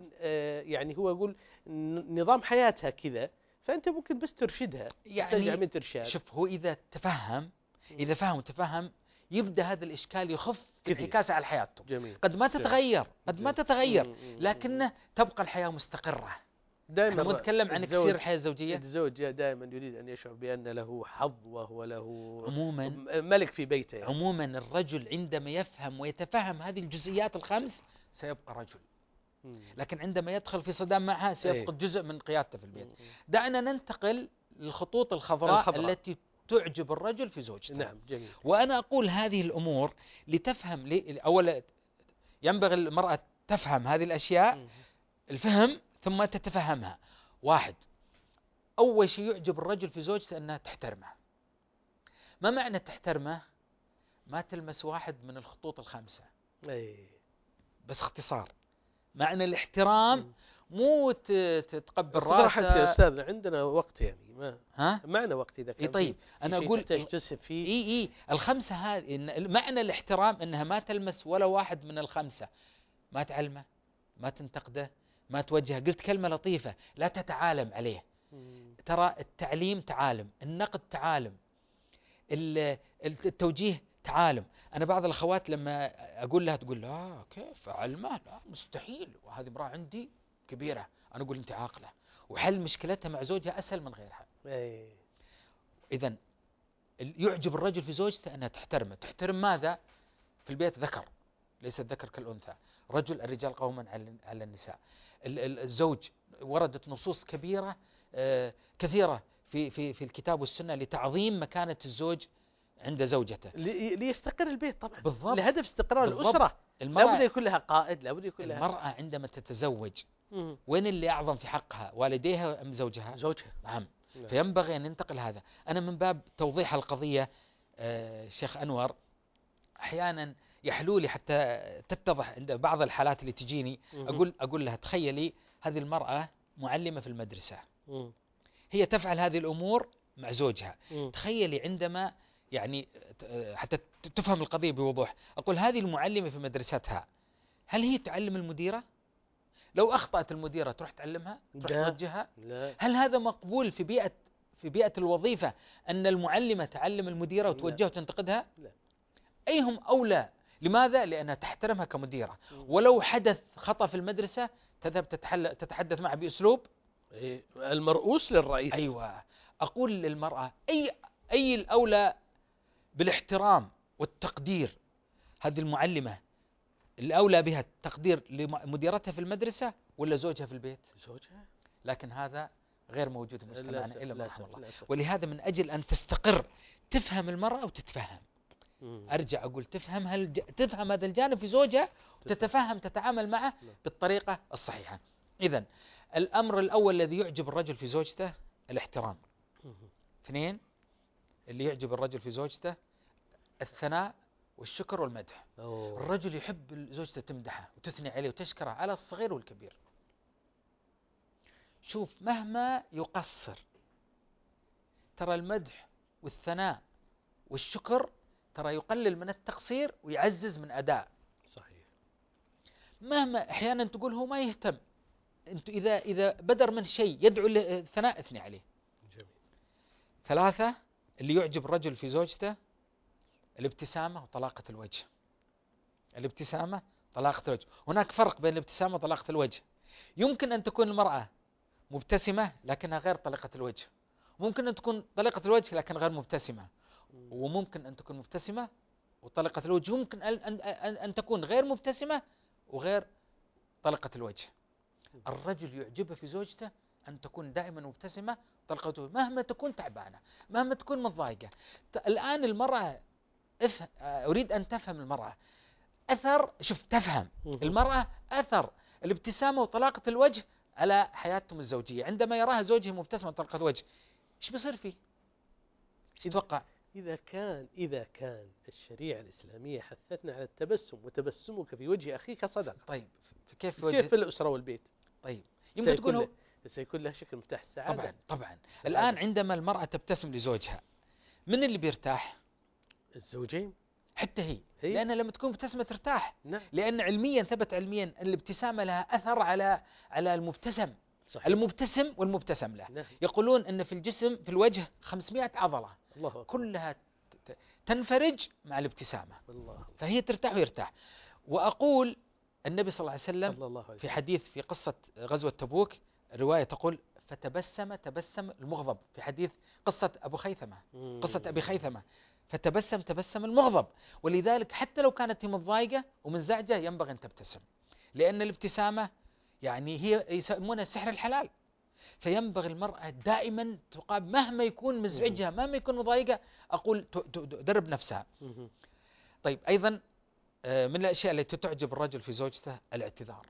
يعني هو يقول نظام حياتها كذا، فأنت ممكن بس ترشدها يعني من ترشاد. شوف، هو إذا تفهم إذا فهم وتفهم يبدأ هذا الإشكال يخف انعكاسه على حياته. جميل. قد ما تتغير قد ما تتغير لكنه تبقى الحياة مستقرة. دائما احنا نتكلم عن كثير الحياة الزوجية. الزوج دائما يريد أن يشعر بأن له حظ وهو له عموما ملك في بيته يعني. عموما الرجل عندما يفهم ويتفهم هذه الجزئيات الخمس سيبقى رجل، لكن عندما يدخل في صدام معها سيفقد جزء من قيادته في البيت. دعنا ننتقل للخطوط الخضراء, الخضراء التي تعجب الرجل في زوجته. نعم جميل. وأنا أقول هذه الأمور لتفهم لي. أولا ينبغي المرأة تفهم هذه الأشياء، الفهم، ثم تتفهمها. واحد، أول شيء يعجب الرجل في زوجته أنها تحترمه. ما معنى تحترمه؟ ما تلمس واحد من الخطوط الخمسة. أي. بس اختصار معنى الاحترام مو تتقبل راسه. حتى يا أستاذ عندنا وقت يعني ما ها؟ معنى وقت إذا كان. إيه طيب أنا أقول تجتسب فيه. إيه إيه الخمسة هذه معنى الاحترام أنها ما تلمس ولا واحد من الخمسة، ما تعلمه، ما تنتقده، ما توجهه. قلت كلمة لطيفة: لا تتعالم عليه. مم. ترى التعليم تعالم، النقد تعالم، التوجيه تعالم. أنا بعض الأخوات لما أقول لها تقول: لا كيف أعلمه؟ لا مستحيل، وهذه امرأة عندي كبيرة. أنا أقول: أنت عاقلة، وحل مشكلتها مع زوجها أسهل من غيرها. إذن يعجب الرجل في زوجته أنها تحترمه. تحترم ماذا؟ في البيت ذكر، ليس الذكر كالأنثى. رجل الرجال قوما على النساء. الزوج وردت نصوص كبيرة كثيرة في في في الكتاب والسنة لتعظيم مكانة الزوج عند زوجته، ليستقر البيت طبعا. بالضبط. لهدف استقرار بالضبط. الأسرة. لابد يكون لها قائد، لابد يكون لها. المرأة عندما تتزوج مم. وين اللي أعظم في حقها؟ والديها أم زوجها؟ زوجها. نعم. نعم. فينبغي أن ننتقل هذا. أنا من باب توضيح القضية آه شيخ أنور، أحيانا يحلو لي حتى تتضح عند بعض الحالات اللي تجيني. مم. أقول أقول لها: تخيلي هذه المرأة معلمة في المدرسة، مم. هي تفعل هذه الأمور مع زوجها. مم. تخيلي عندما يعني حتى تفهم القضية بوضوح، أقول: هذه المعلمة في مدرستها هل هي تعلم المديرة؟ لو أخطأت المديرة تروح تعلمها؟ تروح توجهها؟ لا. هل هذا مقبول في بيئة في بيئة الوظيفة أن المعلمة تعلم المديرة وتوجهها وتنتقدها؟ لا. أيهم أولى؟ لماذا؟ لأنها تحترمها كمديرة. ولو حدث خطأ في المدرسة تذهب تتحدث معها بأسلوب المرؤوس للرئيس. أيوة. أقول للمرأة: أي أي الأولى بالاحترام والتقدير؟ هذه المعلمة الأولى بها التقدير لمديرتها في المدرسة ولا زوجها في البيت؟ زوجها. لكن هذا غير موجود في مجتمعنا للأسف، إلا ما رحم للأسف، الله. للأسف. ولهذا من أجل أن تستقر تفهم المرأة وتتفهم. مم. أرجع أقول تفهم هل ج... تفهم هذا الجانب في زوجها وتتفهم تتعامل معه نعم. بالطريقة الصحيحة. إذن الأمر الأول الذي يعجب الرجل في زوجته الاحترام. مم. اثنين، اللي يعجب الرجل في زوجته الثناء والشكر والمدح. أوه. الرجل يحب زوجته تمدحه وتثني عليه وتشكره على الصغير والكبير. شوف مهما يقصر ترى المدح والثناء والشكر ترى يقلل من التقصير ويعزز من أداء. صحيح. مهما أحيانا تقول هو ما يهتم، أنت إذا إذا بدر من شيء يدعو للثناء اثني عليه. جميل. ثلاثة، اللي يعجب الرجل في زوجته الابتسامة وطلاقة الوجه. الابتسامة طلاقة الوجه. هناك فرق بين الابتسامة وطلاقة الوجه. يمكن أن تكون المرأة مبتسمة لكنها غير طليقة الوجه، ممكن أن تكون طليقة الوجه لكن غير مبتسمة، وممكن أن تكون مبتسمة وطليقة الوجه، يمكن أن, أن, أن تكون غير مبتسمة وغير طليقة الوجه. الرجل يعجبه في زوجته أن تكون دائما مبتسمة طليقة الوجه مهما تكون تعبانة، مهما تكون متضايقة. الآن المرأة أف... أريد أن تفهم المرأة أثر، شوف تفهم المرأة أثر الابتسامة وطلاقة الوجه على حياتهم الزوجية. عندما يراها زوجها مبتسمة وطلقة الوجه ايش بيصير فيه؟ ايش تتوقع؟ إذا كان إذا كان الشريعة الإسلامية حثتنا على التبسم، وتبسمك في وجه أخيك صدق. طيب كيف في وجه؟ كيف في الأسرة والبيت؟ طيب يمكن تكون هو سيكون له شكل مفتاح السعادة. طبعا طبعا. سعادة. الآن عندما المرأة تبتسم لزوجها من اللي بيرتاح؟ الزوجين. حتى هي, هي؟ لأن لما تكون مبتسمة ترتاح. نعم. لأن علميا ثبت علميا أن الابتسامة لها أثر على على المبتسم. صحيح. المبتسم والمبتسم له. نعم. يقولون أن في الجسم في الوجه خمسمائة عضلة الله أكبر. كلها تنفرج مع الابتسامة. الله. فهي ترتاح ويرتاح. وأقول النبي صلى الله عليه وسلم صلى الله عليه في وسلم. حديث في قصة غزوة تبوك رواية تقول فتبسم تبسم المغضب، في حديث قصة أبو خيثمة مم. قصة أبي خيثمة فتبسم تبسم المغضب. ولذلك حتى لو كانت هي متضايقة ومنزعجة ينبغي أن تبتسم، لأن الابتسامة يعني هي يسمونها السحر الحلال. فينبغي المرأة دائما تقابل مهما يكون مزعجها مهما يكون مضايقة، أقول تدرب نفسها. مم. طيب أيضا من الأشياء التي تعجب الرجل في زوجته الاعتذار.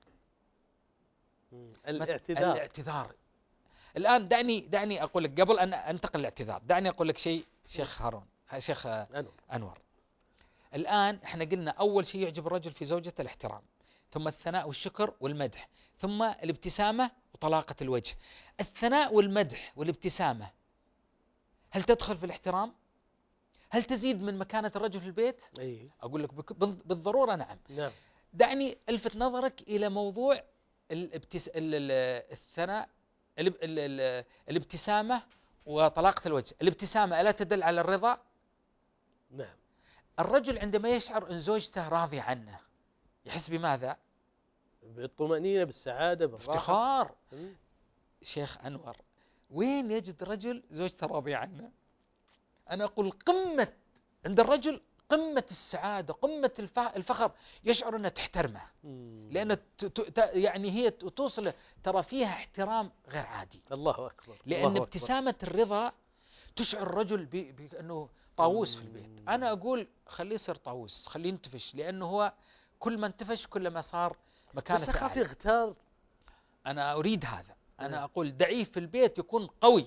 مم. الاعتذار. الاعتذار. الآن دعني دعني أقول لك قبل أن أنتقل للاعتذار، دعني أقول لك شيء شيخ هارون شيخ أنور. أنور. الآن احنا قلنا أول شيء يعجب الرجل في زوجته الاحترام، ثم الثناء والشكر والمدح، ثم الابتسامة وطلاقة الوجه. الثناء والمدح والابتسامة هل تدخل في الاحترام؟ هل تزيد من مكانة الرجل في البيت؟ أي. أقول لك بك- بالضرورة نعم. نعم. دعني ألفت نظرك إلى موضوع الابتس... ال- ال- الثناء الاب- ال- ال- الابتسامة وطلاقة الوجه. الابتسامة ألا تدل على الرضا؟ نعم. الرجل عندما يشعر أن زوجته راضية عنه يحس بماذا؟ بالطمأنينة، بالسعادة، بالراحة. افتخار. مم. شيخ أنور وين يجد رجل زوجته راضية عنه؟ أنا أقول قمة عند الرجل قمة السعادة قمة الف- الفخر، يشعر أنها تحترمه، مم. لأن ت- ت- يعني هي توصل ترى فيها احترام غير عادي. الله أكبر. لأن الله أكبر. ابتسامة الرضا تشعر الرجل ب- بأنه طاووس في البيت. أنا أقول خليه يصير طاووس، خليه ينتفش، لأنه هو كل ما انتفش كل ما صار مكانته بس أخاف أعلى. يغتار. أنا أريد هذا. أنا نعم. أقول دعيه في البيت يكون قوي،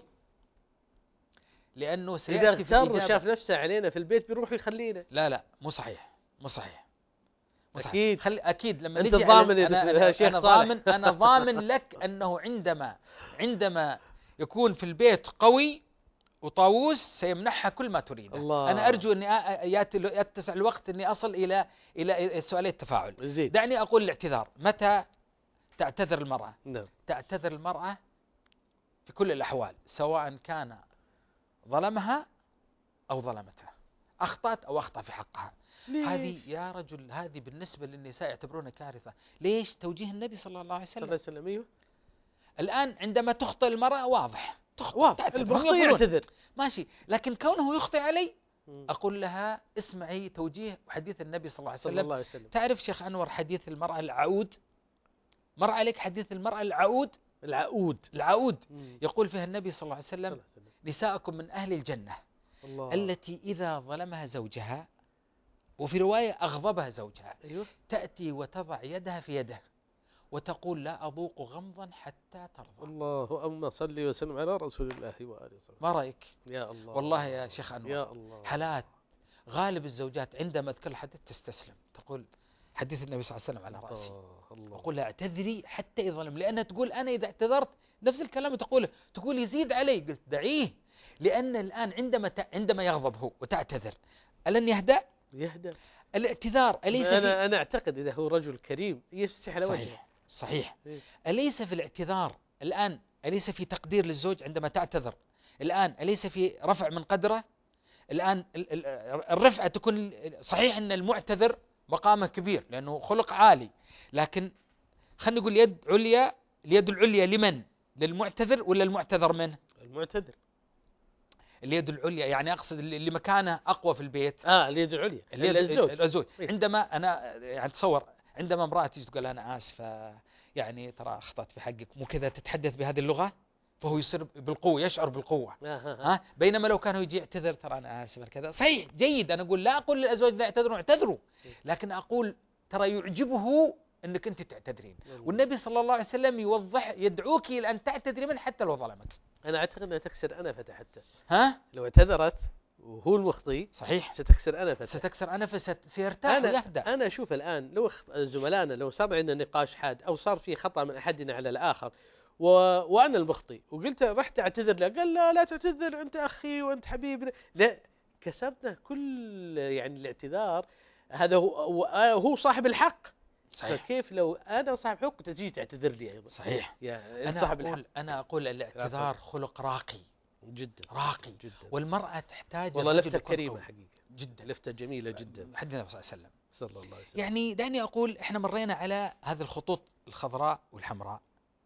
لأنه إذا سيأتي في اغتر الإجابة. وشاف نفسه علينا في البيت بيروح يخلينا. لا لا مو صحيح مو صحيح مو صحيح. أكيد. خلي أكيد لما أنت نجي ضامن على يا أنا, دكتور- أنا, يا شيخ أنا صالح. ضامن أنا ضامن لك أنه عندما عندما يكون في البيت قوي وطاووس سيمنحها كل ما تريده. الله. أنا أرجو أني آ- يأتي يتسع الوقت أني أصل إلى إلى سؤالي التفاعل. زين. دعني أقول الاعتذار. متى تعتذر المرأة؟ نعم. تعتذر المرأة في كل الأحوال، سواء كان ظلمها أو ظلمته، أخطأت أو أخطأ في حقها. ليش؟ هذه يا رجل هذه بالنسبة للنساء يعتبرونها كارثة. ليش؟ توجيه النبي صلى الله عليه صلى الله وسلم. عليه وسلم. أيوه. الآن عندما تخطئ المرأة واضح تخطئ واضح. تعتذر. هم المخطئ يقولون يعتذر. ماشي، لكن كونه يخطئ علي مم. أقول لها اسمعي توجيه وحديث النبي صلى الله عليه صلى وسلم. الله عليه وسلم. تعرف شيخ أنور حديث المرأة العود؟ مر عليك حديث المرأة العود؟ العقود. العقود مم. يقول فيها النبي صلى الله عليه وسلم: صلى الله عليه وسلم. نساءكم من أهل الجنة الله. التي إذا ظلمها زوجها، وفي رواية أغضبها زوجها، أيوه. تأتي وتضع يدها في يده وتقول: لا أذوق غمضا حتى ترضى. اللهم صل وسلم على رسول الله وآله وسلم. ما رأيك؟ يا الله. والله يا شيخ أنور، يا الله. حالات غالب الزوجات عندما تذكر الحديث تستسلم، تقول حديث النبي صلى الله عليه وسلم على رأسي، الله. أقول لها: اعتذري حتى إذا ظلم، لأنها تقول أنا إذا اعتذرت نفس الكلام تقوله، تقول يزيد علي. قلت دعيه، لأن الآن عندما ت... عندما يغضب هو وتعتذر ألن يهدأ؟ يهدأ. الاعتذار أليس أنا في... أنا أعتقد إذا هو رجل كريم يستحي على وجهه. صحيح صحيح. إيه؟ أليس في الاعتذار الآن، أليس في تقدير للزوج عندما تعتذر الآن، أليس في رفع من قدره الآن؟ ال- ال- الرفعة تكون صحيح أن المعتذر مقامه كبير لأنه خلق عالي، لكن خلينا نقول يد عليا، اليد العليا لمن؟ للمعتذر ولا المعتذر منه؟ المعتذر. اليد العليا يعني أقصد اللي مكانه أقوى في البيت. آه اليد العليا. اليد الزوج. الزوج. إيه؟ عندما أنا يعني تصور عندما امرأة تيجي تقول أنا آسفة يعني ترى أخطأت في حقك، مو كذا تتحدث بهذه اللغة، فهو يصير بالقوة، يشعر بالقوة. آه آه. ها، بينما لو كان يجي يعتذر ترى أنا آسف كذا، صحيح جيد، أنا أقول لا أقول للأزواج لا اعتذروا اعتذروا، لكن أقول ترى يعجبه أنك أنت تعتذرين، والنبي صلى الله عليه وسلم يوضح يدعوك إلى أن تعتذري من حتى لو ظلمك. أنا أعتقد أنها تكسر أنفه حتى. ها؟ لو اعتذرت وهو المخطي صحيح ستكسر أنفه. ستكسر أنفه، سيرتاح أنا ويهدأ. أنا أشوف الآن لو زملائنا لو صار عندنا نقاش حاد أو صار في خطأ من أحدنا على الآخر و... وأنا المخطي وقلت رحت أعتذر له، قال لا لا تعتذر أنت أخي وأنت حبيبنا، لا كسرنا كل يعني الاعتذار. هذا هو هو صاحب الحق. صحيح. فكيف لو أنا صاحب حق تجي تعتذر لي أيضا؟ صحيح. يعني أنا صاحب أقول الحق. أنا أقول الاعتذار خلق راقي جدا راقي جدا. والمرأة تحتاج والله الرجل لفتة يكون كريمة قوي. حقيقة جدا، لفتة جميلة جدا. حدنا صلى الله عليه وسلم. صلى الله عليه وسلم. يعني دعني أقول إحنا مرينا على هذه الخطوط الخضراء والحمراء،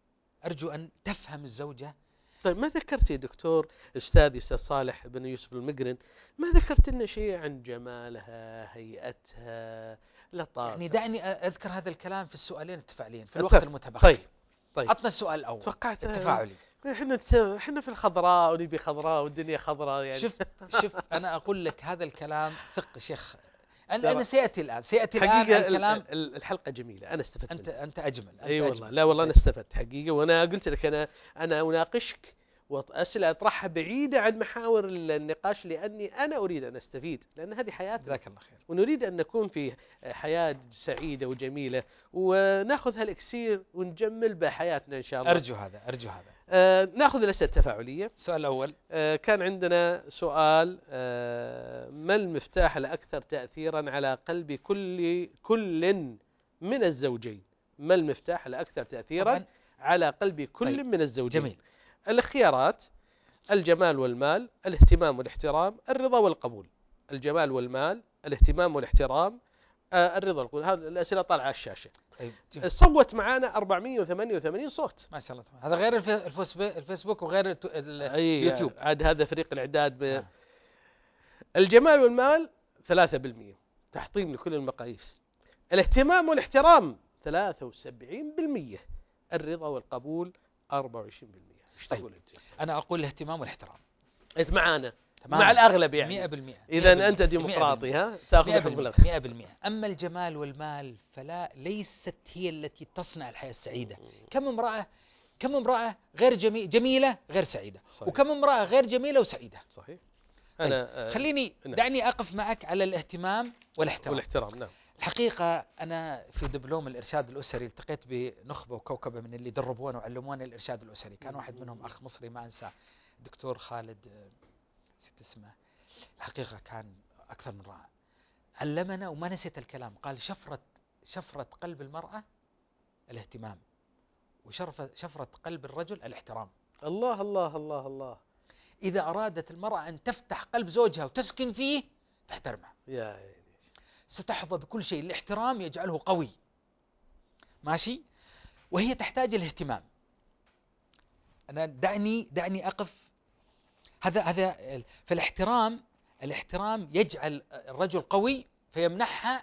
أرجو أن تفهم الزوجة. طيب ما ذكرت يا دكتور أستاذي أستاذ صالح بن يوسف المقرن، ما ذكرت لنا شيء عن جمالها، هيئتها، لطافة؟ يعني دعني أذكر هذا الكلام في السؤالين التفاعليين في الوقت طيب. المتبقي. طيب طيب عطنا السؤال الأول. توقعت التفاعلي. احنا احنا في الخضراء ونبي خضراء والدنيا خضراء يعني. شوف شوف أنا أقول لك هذا الكلام ثق شيخ، أنا أنا سيأتي الآن سيأتي الآن حقيقة الكلام. الحلقة جميلة، أنا استفدت أنت منها. أنت أجمل. أنت أي والله أجمل. لا والله أنا استفدت حقيقة، وأنا قلت لك أنا أنا أناقشك وأسئلة أطرحها بعيدة عن محاور النقاش لأني أنا أريد أن أستفيد، لأن هذه حياتنا. جزاك الله خير. ونريد أن نكون في حياة سعيدة وجميلة ونأخذ هالإكسير ونجمل بحياتنا إن شاء الله. أرجو هذا أرجو هذا. آه نأخذ الأسئلة التفاعلية. السؤال الأول آه كان عندنا سؤال آه ما المفتاح الأكثر تأثيرا على قلب كل كل من الزوجين؟ ما المفتاح الأكثر تأثيرا طبعاً. على قلب كل طيب. من الزوجين؟ جميل. الخيارات: الجمال والمال، الاهتمام والاحترام، الرضا والقبول. الجمال والمال، الاهتمام والاحترام، آه الرضا والقبول. هذه الأسئلة طالعة على الشاشة. طيب. جميل. صوت معنا أربعمائة وثمانية وثمانين صوت. ما شاء الله. هذا غير الف- الفيسبوك الفيسبوك وغير التو- ال- أي اليوتيوب. عاد هذا فريق الإعداد ب... آه. الجمال والمال ثلاثة بالمئة تحطيم لكل المقاييس. الاهتمام والاحترام ثلاثة وسبعين بالمئة. الرضا والقبول أربعة وعشرين بالمئة. ايش طيب. تقول انت؟ أنا أقول الاهتمام والاحترام. إيش معانا؟ تمام. مع الأغلب يعني. مئة بالمئة. إذا أنت ديمقراطي ها تأخذ الحكم الأغلب. مئة بالمئة. أما الجمال والمال فلا ليست هي التي تصنع الحياة السعيدة. كم امرأة كم امرأة غير جمي جميلة غير سعيدة. صحيح. وكم امرأة غير جميلة وسعيدة. صحيح. طيب. أنا آه خليني نعم. دعني أقف معك على الاهتمام والاحترام. والاحترام نعم. الحقيقة أنا في دبلوم الإرشاد الأسري التقيت بنخبة وكوكبة من اللي دربونا وعلمونا الإرشاد الأسري. كان واحد منهم أخ مصري ما أنسى، دكتور خالد نسيت اسمه، الحقيقة كان أكثر من رائع. علمنا وما نسيت الكلام، قال شفرة شفرة قلب المرأة الاهتمام، وشفرة شفرة قلب الرجل الاحترام. الله الله الله الله. إذا أرادت المرأة أن تفتح قلب زوجها وتسكن فيه تحترمه، يا عيني. ستحظى بكل شيء. الاحترام يجعله قوي، ماشي، وهي تحتاج الاهتمام. أنا دعني دعني أقف هذا هذا فالاحترام الاحترام يجعل الرجل قوي فيمنحها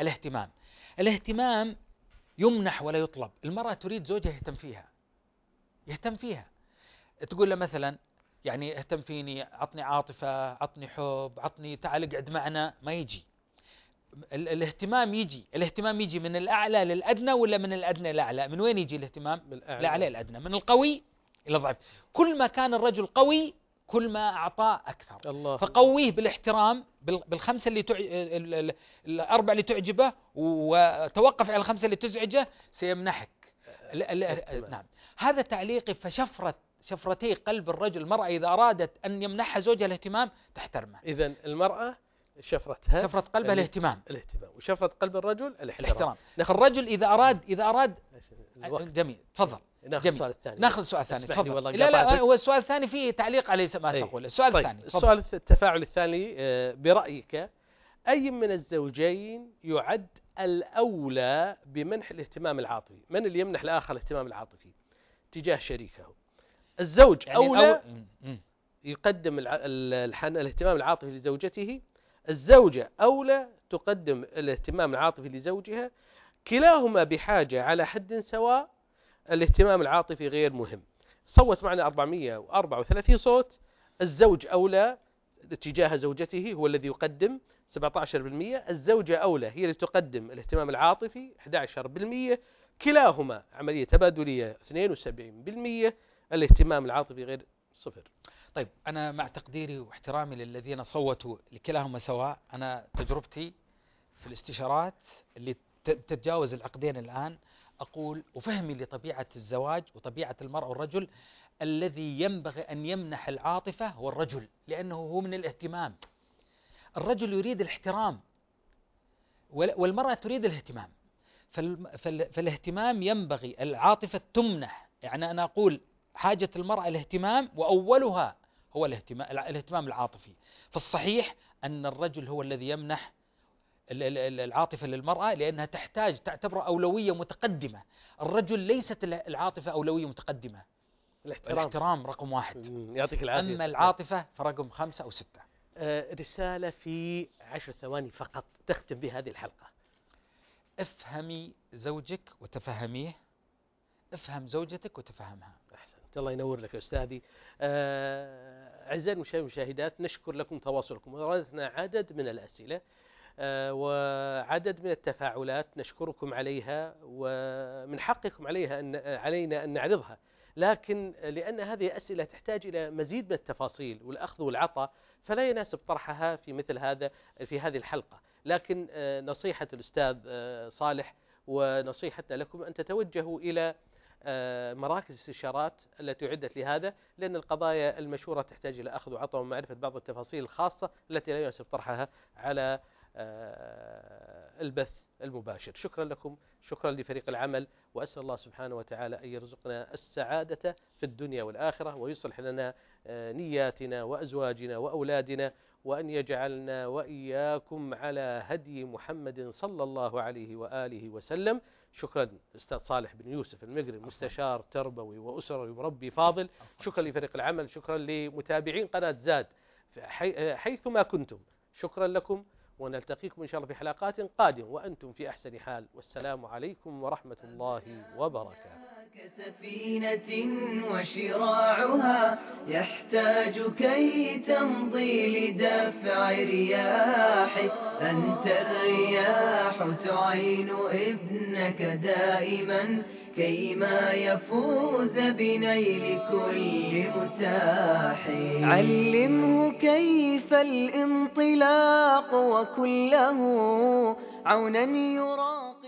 الاهتمام. الاهتمام يمنح ولا يطلب. المرأة تريد زوجها يهتم فيها، يهتم فيها. تقول له مثلا يعني اهتم فيني، عطني عاطفة، عطني حب، عطني تعال اقعد معنا، ما يجي. ال الاهتمام يجي الاهتمام يجي من الأعلى للأدنى ولا من الأدنى للأعلى؟ من وين يجي الاهتمام؟ من الأعلى الأعلى للأدنى، من القوي إلى الضعيف. كل ما كان الرجل قوي كل ما أعطاه أكثر. الله. فقويه بالاحترام بالخمسة اللي تع... الأربع اللي تعجبه، وتوقف على الخمسة اللي تزعجه، سيمنحك. ال ال نعم، هذا تعليقي. فشفرة شفرتي قلب الرجل، المرأة إذا أرادت أن يمنحها زوجها الاهتمام تحترمه. إذن المرأة شفرتها شفرة قلبها الاهتمام الاهتمام وشفرة قلب الرجل الاحترام. الاحترام. الرجل إذا أراد إذا أراد الوقت. جميل، تفضل. ناخذ جميل. السؤال الثاني. ناخذ السؤال الثاني، تفضل. لا لا هو السؤال الثاني فيه تعليق على ما تقول. السؤال طيب. الثاني، السؤال التفاعل الثاني، برأيك أي من الزوجين يعد الأولى بمنح الاهتمام العاطفي؟ من اللي يمنح الآخر الاهتمام العاطفي تجاه شريكه؟ الزوج يعني أولى أو... يقدم الحن... الاهتمام العاطفي لزوجته، الزوجة أولى تقدم الاهتمام العاطفي لزوجها، كلاهما بحاجة على حد سواء، الاهتمام العاطفي غير مهم. صوت معنا أربعمئة وأربعة وثلاثين صوت. الزوج أولى تجاه زوجته هو الذي يقدم سبعة عشر بالمئة، الزوجة أولى هي اللي تقدم الاهتمام العاطفي أحد عشر بالمئة، كلاهما عملية تبادلية اثنين وسبعين بالمئة، الاهتمام العاطفي غير صفر. طيب أنا مع تقديري واحترامي للذين صوتوا لكلاهما سواء، أنا تجربتي في الاستشارات اللي تتجاوز العقدين الآن، أقول وفهمي لطبيعة الزواج وطبيعة المرأة والرجل، الذي ينبغي أن يمنح العاطفة هو الرجل، لأنه هو من الاهتمام. الرجل يريد الاحترام والمرأة تريد الاهتمام. فالاهتمام ينبغي العاطفة تمنح. يعني أنا أقول حاجة المرأة الاهتمام، وأولها هو الاهتمام, الاهتمام العاطفي. فالصحيح أن الرجل هو الذي يمنح العاطفة للمرأة، لأنها تحتاج تعتبر أولوية متقدمة. الرجل ليست العاطفة أولوية متقدمة، الاحترام, الاحترام رقم واحد. يعطيك العافية. أما العاطفة فرقم خمسة أو ستة. آه رسالة في عشر ثواني فقط تختم بهذه الحلقة. افهمي زوجك وتفهميه، افهم زوجتك وتفهمها. أحسنت، الله ينور لك يا أستاذي. آه أعزائي المشاهدين والمشاهدات، نشكر لكم تواصلكم، وردنا عدد من الأسئلة آه وعدد من التفاعلات نشكركم عليها، ومن حقكم عليها أن علينا أن نعرضها، لكن لأن هذه أسئلة تحتاج إلى مزيد من التفاصيل والأخذ والعطاء، فلا يناسب طرحها في مثل هذا في هذه الحلقة. لكن آه نصيحة الأستاذ آه صالح ونصيحتنا لكم أن تتوجهوا إلى مراكز الاستشارات التي أعدت لهذا، لأن القضايا المشهورة تحتاج إلى أخذ وعطاء ومعرفة بعض التفاصيل الخاصة التي لا يناسب طرحها على البث المباشر. شكرا لكم، شكرا لفريق العمل، وأسأل الله سبحانه وتعالى أن يرزقنا السعادة في الدنيا والآخرة، ويصلح لنا نياتنا وأزواجنا وأولادنا، وأن يجعلنا وإياكم على هدي محمد صلى الله عليه وآله وسلم. شكرا أستاذ صالح بن يوسف المقري، مستشار تربوي وأسري ومربي فاضل. شكرا لفريق العمل، شكرا لمتابعين قناة زاد حيثما كنتم، شكرا لكم، ونلتقيكم إن شاء الله في حلقات قادمة وأنتم في أحسن حال، والسلام عليكم ورحمة الله وبركاته. كسفينة وشراعها يحتاج كي تمضي لدفع رياحه، أنت الرياح تعين ابنك دائما كيما يفوز بنيل كل متاح. علمه كيف الانطلاق وكله عونا يراقب